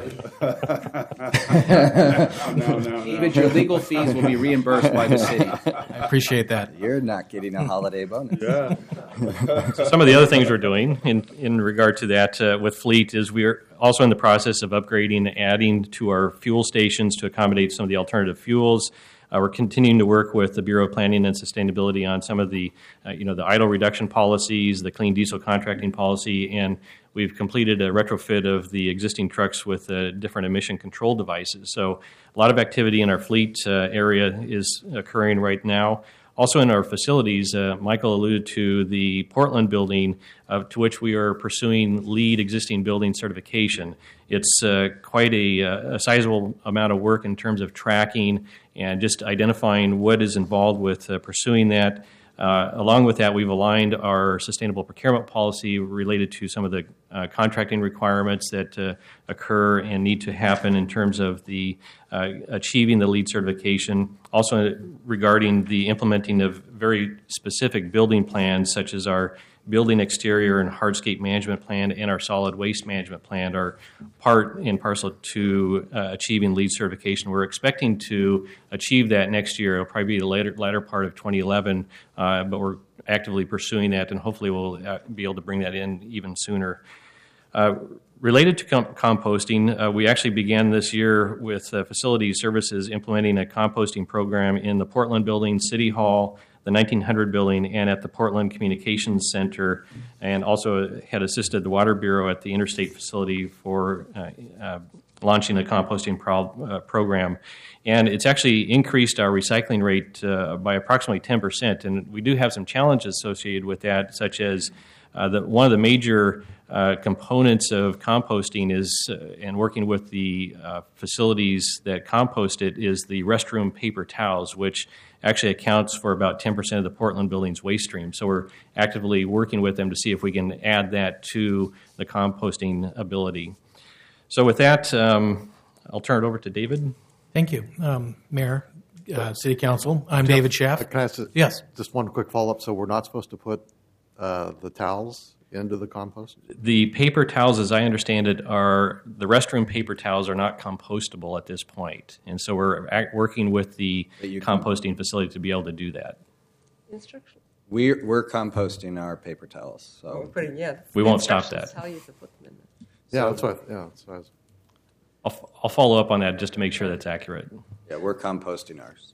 No, no, no. Even your legal fees will be reimbursed by the city. I appreciate that. You're not getting a holiday bonus. Yeah. So some of the other things we're doing in, in regard to that uh, with fleet is we're also in the process of upgrading and adding to our fuel stations to accommodate some of the alternative fuels. Uh, we're continuing to work with the Bureau of Planning and Sustainability on some of the, uh, you know, the idle reduction policies, the clean diesel contracting policy, and we've completed a retrofit of the existing trucks with uh, different emission control devices. So a lot of activity in our fleet uh, area is occurring right now. Also in our facilities, uh, Michael alluded to the Portland building, uh, to which we are pursuing LEED existing building certification. It's uh, quite a, a sizable amount of work in terms of tracking and just identifying what is involved with uh, pursuing that. Uh, along with that, we've aligned our sustainable procurement policy related to some of the uh, contracting requirements that uh, occur and need to happen in terms of the uh, achieving the LEED certification. Also regarding the implementing of very specific building plans, such as our building exterior and hardscape management plan and our solid waste management plan are part and parcel to uh, achieving LEED certification. We're expecting to achieve that next year. It'll probably be the later, latter part of twenty eleven, uh, but we're actively pursuing that, and hopefully we'll uh, be able to bring that in even sooner. Uh, related to com- composting, uh, we actually began this year with uh, Facility Services implementing a composting program in the Portland building, City Hall, the nineteen hundred building, and at the Portland Communications Center, and also had assisted the Water Bureau at the Interstate facility for uh, uh, launching a composting pro- uh, program. And it's actually increased our recycling rate uh, by approximately ten percent, and we do have some challenges associated with that, such as uh, the, one of the major uh, components of composting is, uh, and working with the uh, facilities that compost it, is the restroom paper towels, which actually accounts for about ten percent of the Portland building's waste stream. So we're actively working with them to see if we can add that to the composting ability. So with that, um, I'll turn it over to David. Thank you, um, Mayor, uh, City Council. I'm David Schaff. Can I ask a- Yes. just one quick follow-up? So we're not supposed to put uh, the towels into the compost? The paper towels, as I understand it, are the restroom paper towels are not compostable at this point, and so we're act, working with the composting facility to be able to do that. Instruction. We're, we're composting our paper towels, so We're putting, yeah. We won't stop instructions that. How you to put them in there. Yeah, So- that's what. Yeah, that's what I was. I'll, I'll follow up on that just to make sure that's accurate. yeah, we're composting ours.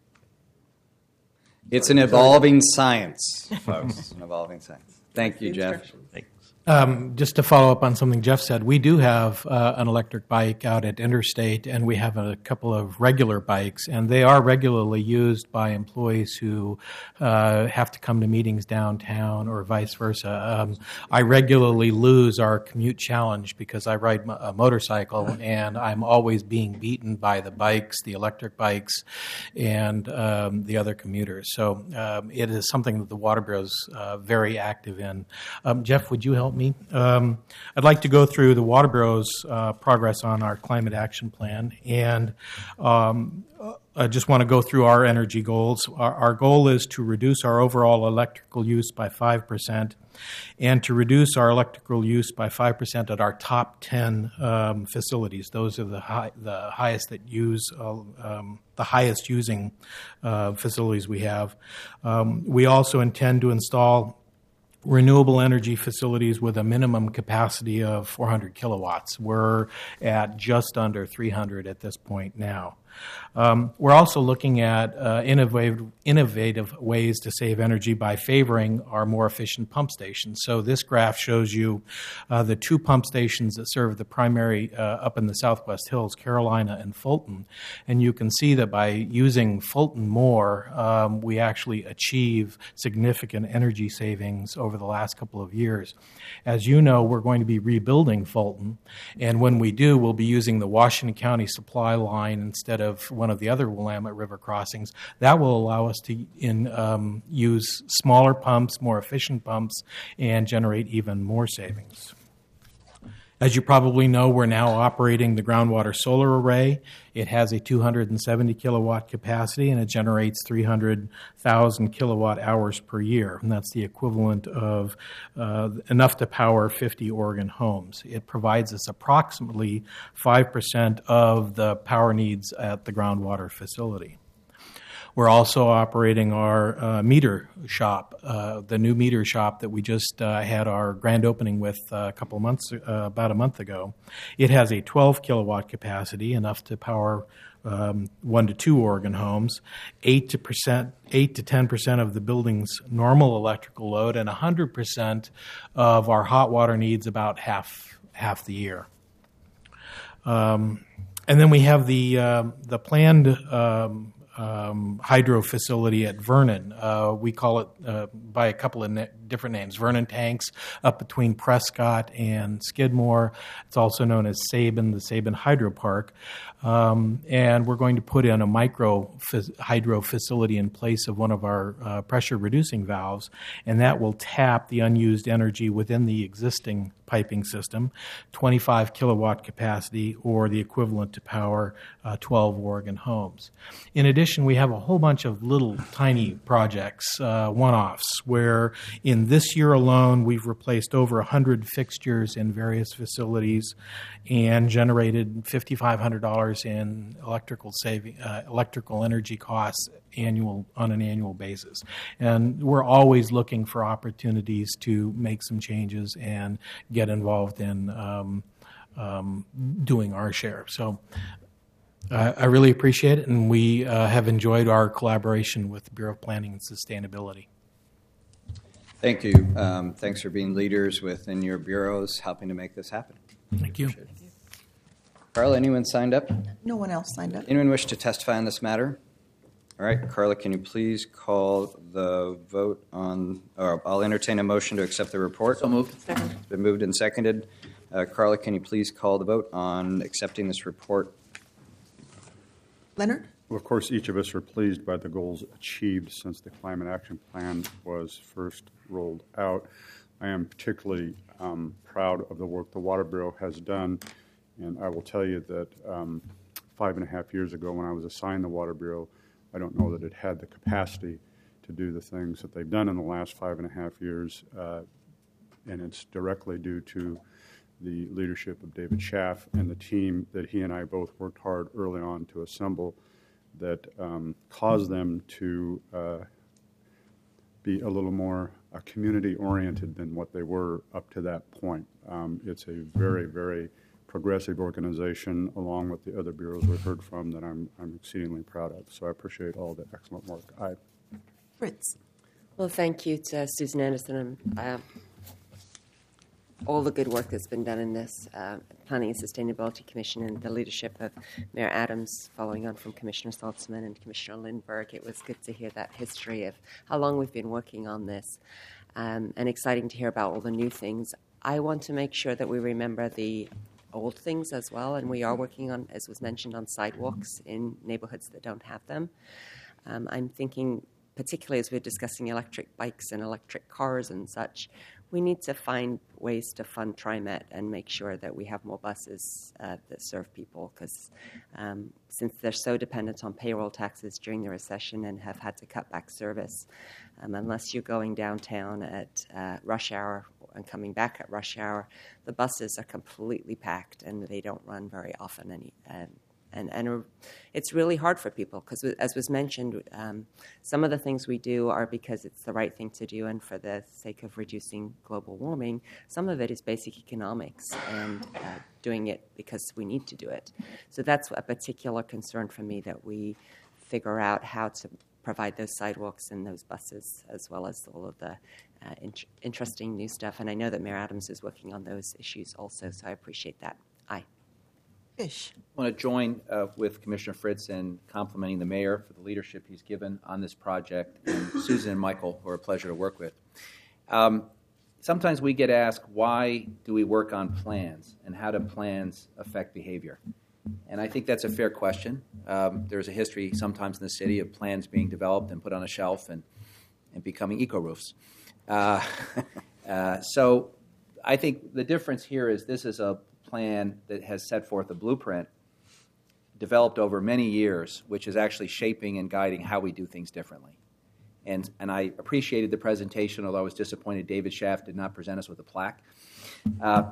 It's an evolving science, folks. It's an evolving science. Thank you, Jeff. Instructions. Thanks. Um, just to follow up on something Jeff said, we do have uh, an electric bike out at Interstate, and we have a couple of regular bikes, and they are regularly used by employees who uh, have to come to meetings downtown or vice versa. Um, I regularly lose our commute challenge because I ride mo- a motorcycle, and I'm always being beaten by the bikes, the electric bikes, and um, the other commuters. So um, it is something that the Water Bureau is uh, very active in. Um, Jeff, would you help me? Um, I'd like to go through the Water Bureau's uh, progress on our climate action plan, and um, I just want to go through our energy goals. Our, our goal is to reduce our overall electrical use by five percent and to reduce our electrical use by five percent at our top ten um, facilities. Those are the, high, the highest that use, uh, um, the highest using uh, facilities we have. Um, we also intend to install renewable energy facilities with a minimum capacity of four hundred kilowatts. We're at just under three hundred at this point now. Um, we're also looking at uh, innovative, innovative ways to save energy by favoring our more efficient pump stations. So this graph shows you uh, the two pump stations that serve the primary uh, up in the Southwest Hills, Carolina and Fulton. And you can see that by using Fulton more, um, we actually achieve significant energy savings over the last couple of years. As you know, we're going to be rebuilding Fulton, and when we do, we'll be using the Washington County supply line instead of one of the other Willamette River crossings. That will allow us to in, um, use smaller pumps, more efficient pumps, and generate even more savings. As you probably know, we're now operating the groundwater solar array. It has a two hundred seventy kilowatt capacity, and it generates three hundred thousand kilowatt hours per year. And that's the equivalent of uh, enough to power fifty Oregon homes. It provides us approximately five percent of the power needs at the groundwater facility. We're also operating our uh, meter shop, uh, the new meter shop that we just uh, had our grand opening with uh, a couple of months, uh, about a month ago. It has a twelve kilowatt capacity, enough to power um, one to two Oregon homes, eight to percent, eight to ten percent of the building's normal electrical load, and one hundred percent of our hot water needs about half half the year. Um, and then we have the uh, the planned. Um, Um, hydro facility at Vernon. Uh, we call it uh, by a couple of na- different names. Vernon Tanks up between Prescott and Skidmore. It's also known as Sabin, the Sabin Hydro Park. Um, and we're going to put in a micro f- hydro facility in place of one of our uh, pressure reducing valves, and that will tap the unused energy within the existing piping system, twenty-five kilowatt capacity, or the equivalent to power uh, twelve Oregon homes. In addition, we have a whole bunch of little tiny projects, uh, one-offs, where in this year alone we've replaced over one hundred fixtures in various facilities and generated five thousand five hundred dollars in electrical saving, uh, electrical energy costs annual on an annual basis. And we're always looking for opportunities to make some changes and get involved in um, um, doing our share. So uh, I really appreciate it, and we uh, have enjoyed our collaboration with the Bureau of Planning and Sustainability. Thank you. Um, thanks for being leaders within your bureaus, helping to make this happen. Thank you. Carla, anyone signed up? No one else signed up. Anyone wish to testify on this matter? All right, Carla, can you please call the vote on, or I'll entertain a motion to accept the report. So moved. It's been moved and seconded. Uh, Carla, can you please call the vote on accepting this report? Leonard? Well, of course, each of us are pleased by the goals achieved since the Climate Action Plan was first rolled out. I am particularly um, proud of the work the Water Bureau has done, and I will tell you that um, five and a half years ago when I was assigned the Water Bureau, I don't know that it had the capacity to do the things that they've done in the last five and a half years, uh, and it's directly due to the leadership of David Schaff and the team that he and I both worked hard early on to assemble that um, caused them to uh, be a little more uh, community-oriented than what they were up to that point. Um, it's a very, very progressive organization, along with the other bureaus we've heard from, that I'm, I'm exceedingly proud of. So I appreciate all the excellent work. I, Fritz? Well, thank you to Susan Anderson and uh, all the good work that's been done in this uh, Planning and Sustainability Commission and the leadership of Mayor Adams, following on from Commissioner Saltzman and Commissioner Lindberg. It was good to hear that history of how long we've been working on this, um, and exciting to hear about all the new things. I want to make sure that we remember the old things as well, and we are working on, as was mentioned, on sidewalks in neighborhoods that don't have them. Um, I'm thinking, particularly as we're discussing electric bikes and electric cars and such, we need to find ways to fund TriMet and make sure that we have more buses uh, that serve people, because um, since they're so dependent on payroll taxes during the recession and have had to cut back service, um, unless you're going downtown at uh, rush hour and coming back at rush hour, the buses are completely packed and they don't run very often any, um, And, and it's really hard for people because, as was mentioned, um, some of the things we do are because it's the right thing to do and for the sake of reducing global warming. Some of it is basic economics and uh, doing it because we need to do it. So that's a particular concern for me, that we figure out how to provide those sidewalks and those buses, as well as all of the uh, in- interesting new stuff. And I know that Mayor Adams is working on those issues also, so I appreciate that. Aye. Fish. I want to join uh, with Commissioner Fritz in complimenting the mayor for the leadership he's given on this project, and Susan and Michael, who are a pleasure to work with. Um, sometimes we get asked, why do we work on plans, and how do plans affect behavior? And I think that's a fair question. Um, there's a history sometimes in the city of plans being developed and put on a shelf and, and becoming eco-roofs. Uh, uh, so I think the difference here is this is a plan that has set forth a blueprint developed over many years, which is actually shaping and guiding how we do things differently. And, and I appreciated the presentation, although I was disappointed David Schaff did not present us with a plaque. Uh,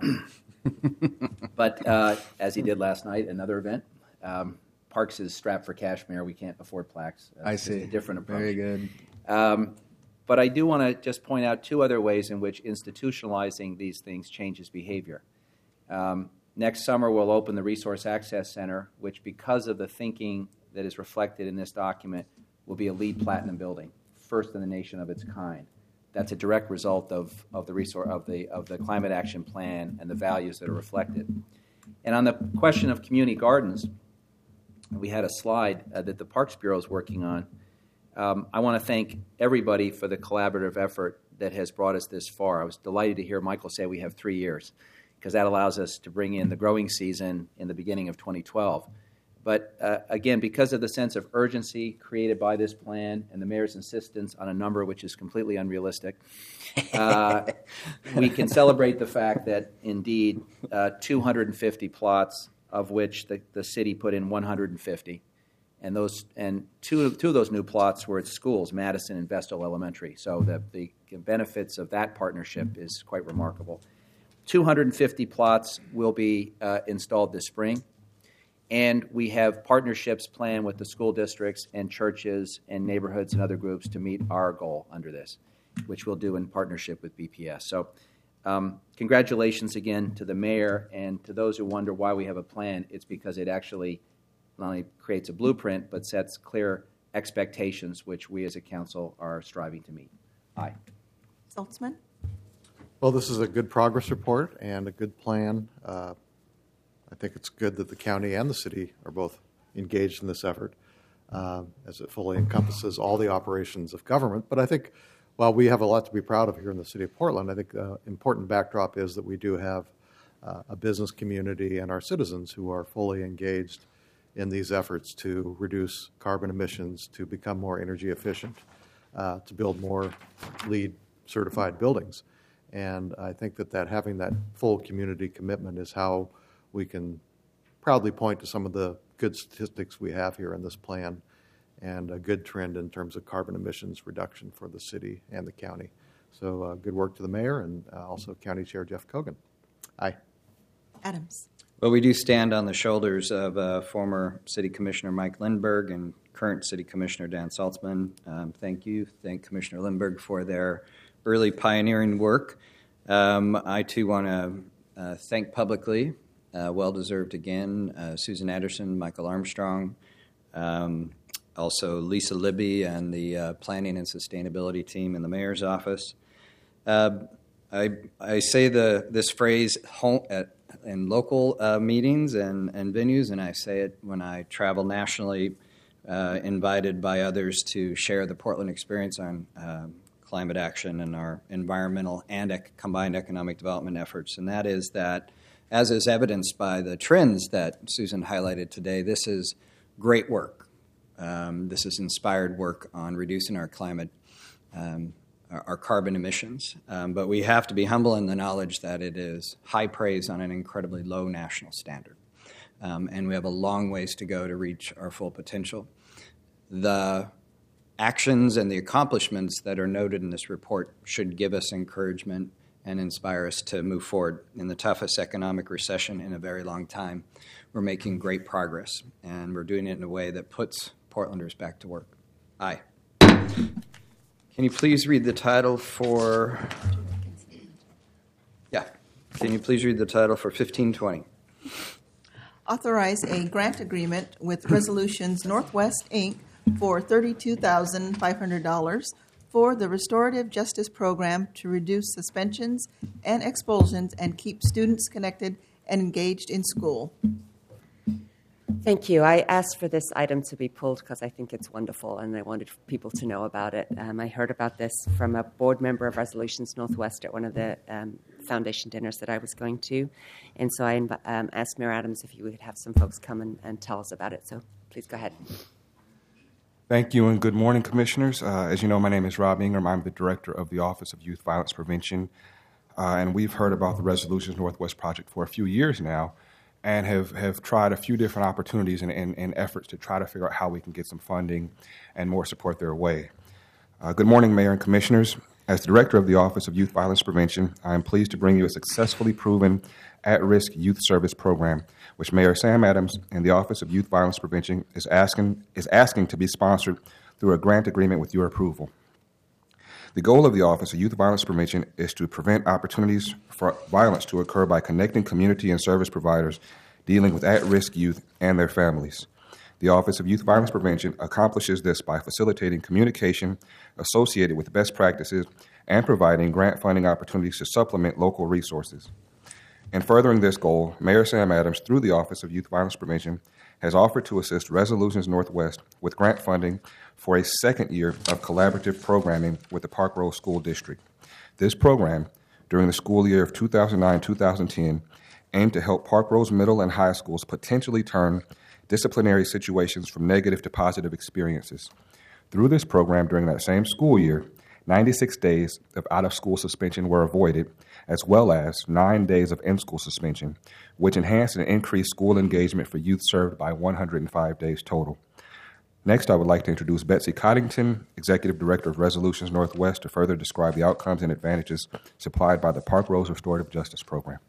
but uh, as he did last night, another event. Um, Parks is strapped for cash, Mayor. We can't afford plaques. Uh, I see. A different approach. Very good. Um, but I do want to just point out two other ways in which institutionalizing these things changes behavior. Um, next summer, we'll open the Resource Access Center, which, because of the thinking that is reflected in this document, will be a LEED Platinum building, first in the nation of its kind. That's a direct result of, of the resource of the of the climate action plan and the values that are reflected. And on the question of community gardens, we had a slide uh, that the Parks Bureau is working on. Um, I want to thank everybody for the collaborative effort that has brought us this far. I was delighted to hear Michael say we have three years, because that allows us to bring in the growing season in the beginning of twenty twelve. But uh, again, because of the sense of urgency created by this plan and the mayor's insistence on a number which is completely unrealistic, uh, we can celebrate the fact that indeed uh, two hundred fifty plots, of which the, the city put in one hundred fifty, and those and two two of those new plots were at schools, Madison and Vestal Elementary. So the, the benefits of that partnership is quite remarkable. two hundred fifty plots will be uh, installed this spring. And we have partnerships planned with the school districts and churches and neighborhoods and other groups to meet our goal under this, which we'll do in partnership with B P S. So um, congratulations again to the mayor, and to those who wonder why we have a plan, it's because it actually not only creates a blueprint, but sets clear expectations, which we as a council are striving to meet. Aye. Saltzman? Well, this is a good progress report and a good plan. Uh, I think it's good that the county and the city are both engaged in this effort, uh, as it fully encompasses all the operations of government. But I think while we have a lot to be proud of here in the city of Portland, I think the important backdrop is that we do have uh, a business community and our citizens who are fully engaged in these efforts to reduce carbon emissions, to become more energy efficient, uh, to build more LEED certified buildings. And I think that, that having that full community commitment is how we can proudly point to some of the good statistics we have here in this plan and a good trend in terms of carbon emissions reduction for the city and the county. So uh, good work to the mayor and uh, also County Chair Jeff Kogan. Aye. Adams. Well, we do stand on the shoulders of uh, former City Commissioner Mike Lindberg and current City Commissioner Dan Saltzman. Um, thank you. Thank Commissioner Lindberg for their early pioneering work. Um, I, too, want to uh, thank publicly, uh, well-deserved again, uh, Susan Anderson, Michael Armstrong, um, also Lisa Libby and the uh, Planning and Sustainability team in the Mayor's office. Uh, I, I say the this phrase home, at, in local uh, meetings and, and venues, and I say it when I travel nationally, uh, invited by others to share the Portland experience on uh, climate action and our environmental and ec- combined economic development efforts. And that is that, as is evidenced by the trends that Susan highlighted today, this is great work. Um, this is inspired work on reducing our climate, um, our, our carbon emissions. Um, but we have to be humble in the knowledge that it is high praise on an incredibly low national standard. Um, and we have a long ways to go to reach our full potential. The actions and the accomplishments that are noted in this report should give us encouragement and inspire us to move forward. In the toughest economic recession in a very long time, we're making great progress, and we're doing it in a way that puts Portlanders back to work. Aye. Can you please read the title for... Yeah. Can you please read the title for fifteen twenty? Authorize a grant agreement with Resolutions Northwest, Incorporated for thirty-two thousand five hundred dollars for the Restorative Justice Program to reduce suspensions and expulsions and keep students connected and engaged in school. Thank you. I asked for this item to be pulled because I think it's wonderful and I wanted people to know about it. Um, I heard about this from a board member of Resolutions Northwest at one of the um, foundation dinners that I was going to. And so I um, asked Mayor Adams if you would have some folks come and, and tell us about it. So please go ahead. Thank you and good morning, Commissioners. Uh, as you know, my name is Rob Ingram. I'm the Director of the Office of Youth Violence Prevention. Uh, and we've heard about the Resolutions Northwest project for a few years now, and have, have tried a few different opportunities and, and, and efforts to try to figure out how we can get some funding and more support their way. Uh, good morning, Mayor and Commissioners. As the Director of the Office of Youth Violence Prevention, I am pleased to bring you a successfully proven at-risk youth service program, which Mayor Sam Adams and the Office of Youth Violence Prevention is asking, is asking to be sponsored through a grant agreement with your approval. The goal of the Office of Youth Violence Prevention is to prevent opportunities for violence to occur by connecting community and service providers dealing with at-risk youth and their families. The Office of Youth Violence Prevention accomplishes this by facilitating communication associated with best practices and providing grant funding opportunities to supplement local resources. In furthering this goal, Mayor Sam Adams, through the Office of Youth Violence Prevention, has offered to assist Resolutions Northwest with grant funding for a second year of collaborative programming with the Park Rose School District. This program, during the school year of two thousand nine to two thousand ten, aimed to help Park Rose middle and high schools potentially turn disciplinary situations from negative to positive experiences. Through this program during that same school year, ninety-six days of out-of-school suspension were avoided, as well as nine days of in-school suspension, which enhanced and increased school engagement for youth served by one hundred five days total. Next, I would like to introduce Betsy Coddington, Executive Director of Resolutions Northwest, to further describe the outcomes and advantages supplied by the Park Rose Restorative Justice Program.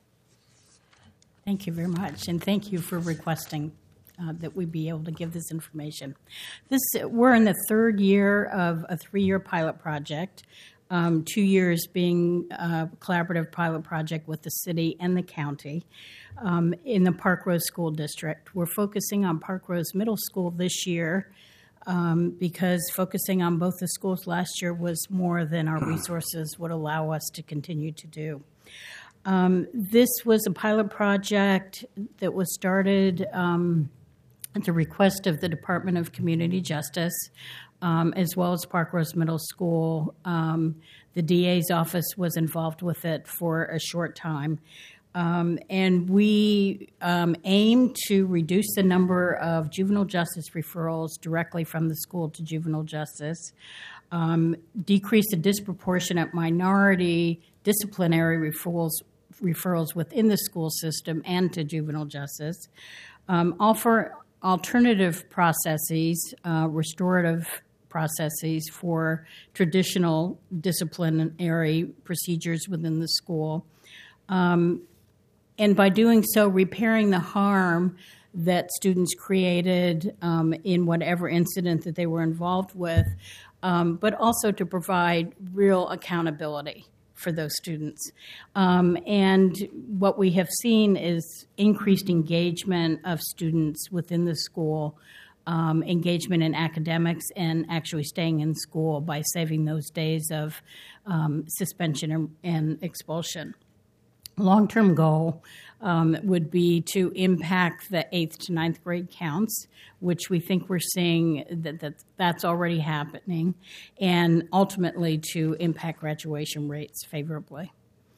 Thank you very much, and thank you for requesting uh, that we be able to give this information. This we're in the third year of a three-year pilot project, um, two years being a collaborative pilot project with the city and the county um, in the Park Rose School District. We're focusing on Park Rose Middle School this year um, because focusing on both the schools last year was more than our resources would allow us to continue to do. Um, this was a pilot project that was started um, at the request of the Department of Community Justice, um, as well as Park Rose Middle School. Um, the D A's office was involved with it for a short time. Um, and we um, aim to reduce the number of juvenile justice referrals directly from the school to juvenile justice, um, decrease the disproportionate minority disciplinary referrals referrals within the school system and to juvenile justice, um, offer alternative processes, uh, restorative processes for traditional disciplinary procedures within the school, um, and by doing so, repairing the harm that students created um, in whatever incident that they were involved with, um, but also to provide real accountability for those students. Um, and what we have seen is increased engagement of students within the school, um, engagement in academics, and actually staying in school by saving those days of um, suspension and, and expulsion. Long-term goal um, would be to impact the eighth to ninth grade counts, which we think we're seeing that, that that's already happening, and ultimately to impact graduation rates favorably.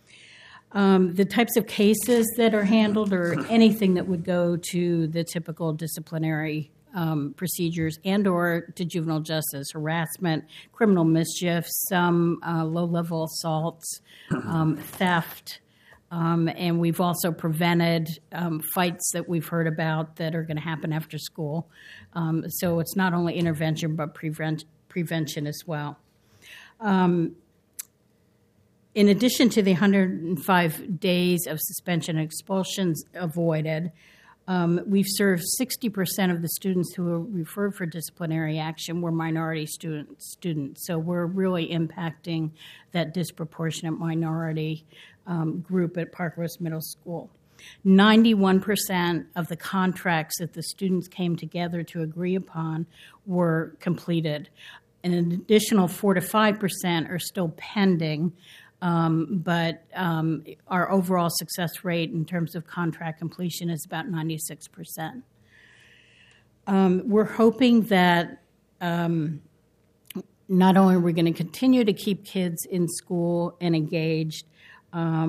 Um, the types of cases that are handled are anything that would go to the typical disciplinary um, procedures and or to juvenile justice, harassment, criminal mischief, some uh, low-level assaults, um, theft, Um, and we've also prevented um, fights that we've heard about that are going to happen after school. Um, so it's not only intervention, but prevent, prevention as well. Um, in addition to the one hundred five days of suspension and expulsions avoided, um, we've served sixty percent of the students who were referred for disciplinary action were minority student, students. So we're really impacting that disproportionate minority um, group at Park Rose Middle School. ninety-one percent of the contracts that the students came together to agree upon were completed. And an additional four to five percent are still pending, um, but um, our overall success rate in terms of contract completion is about ninety-six percent. Um, we're hoping that um, not only are we going to continue to keep kids in school and engaged, um,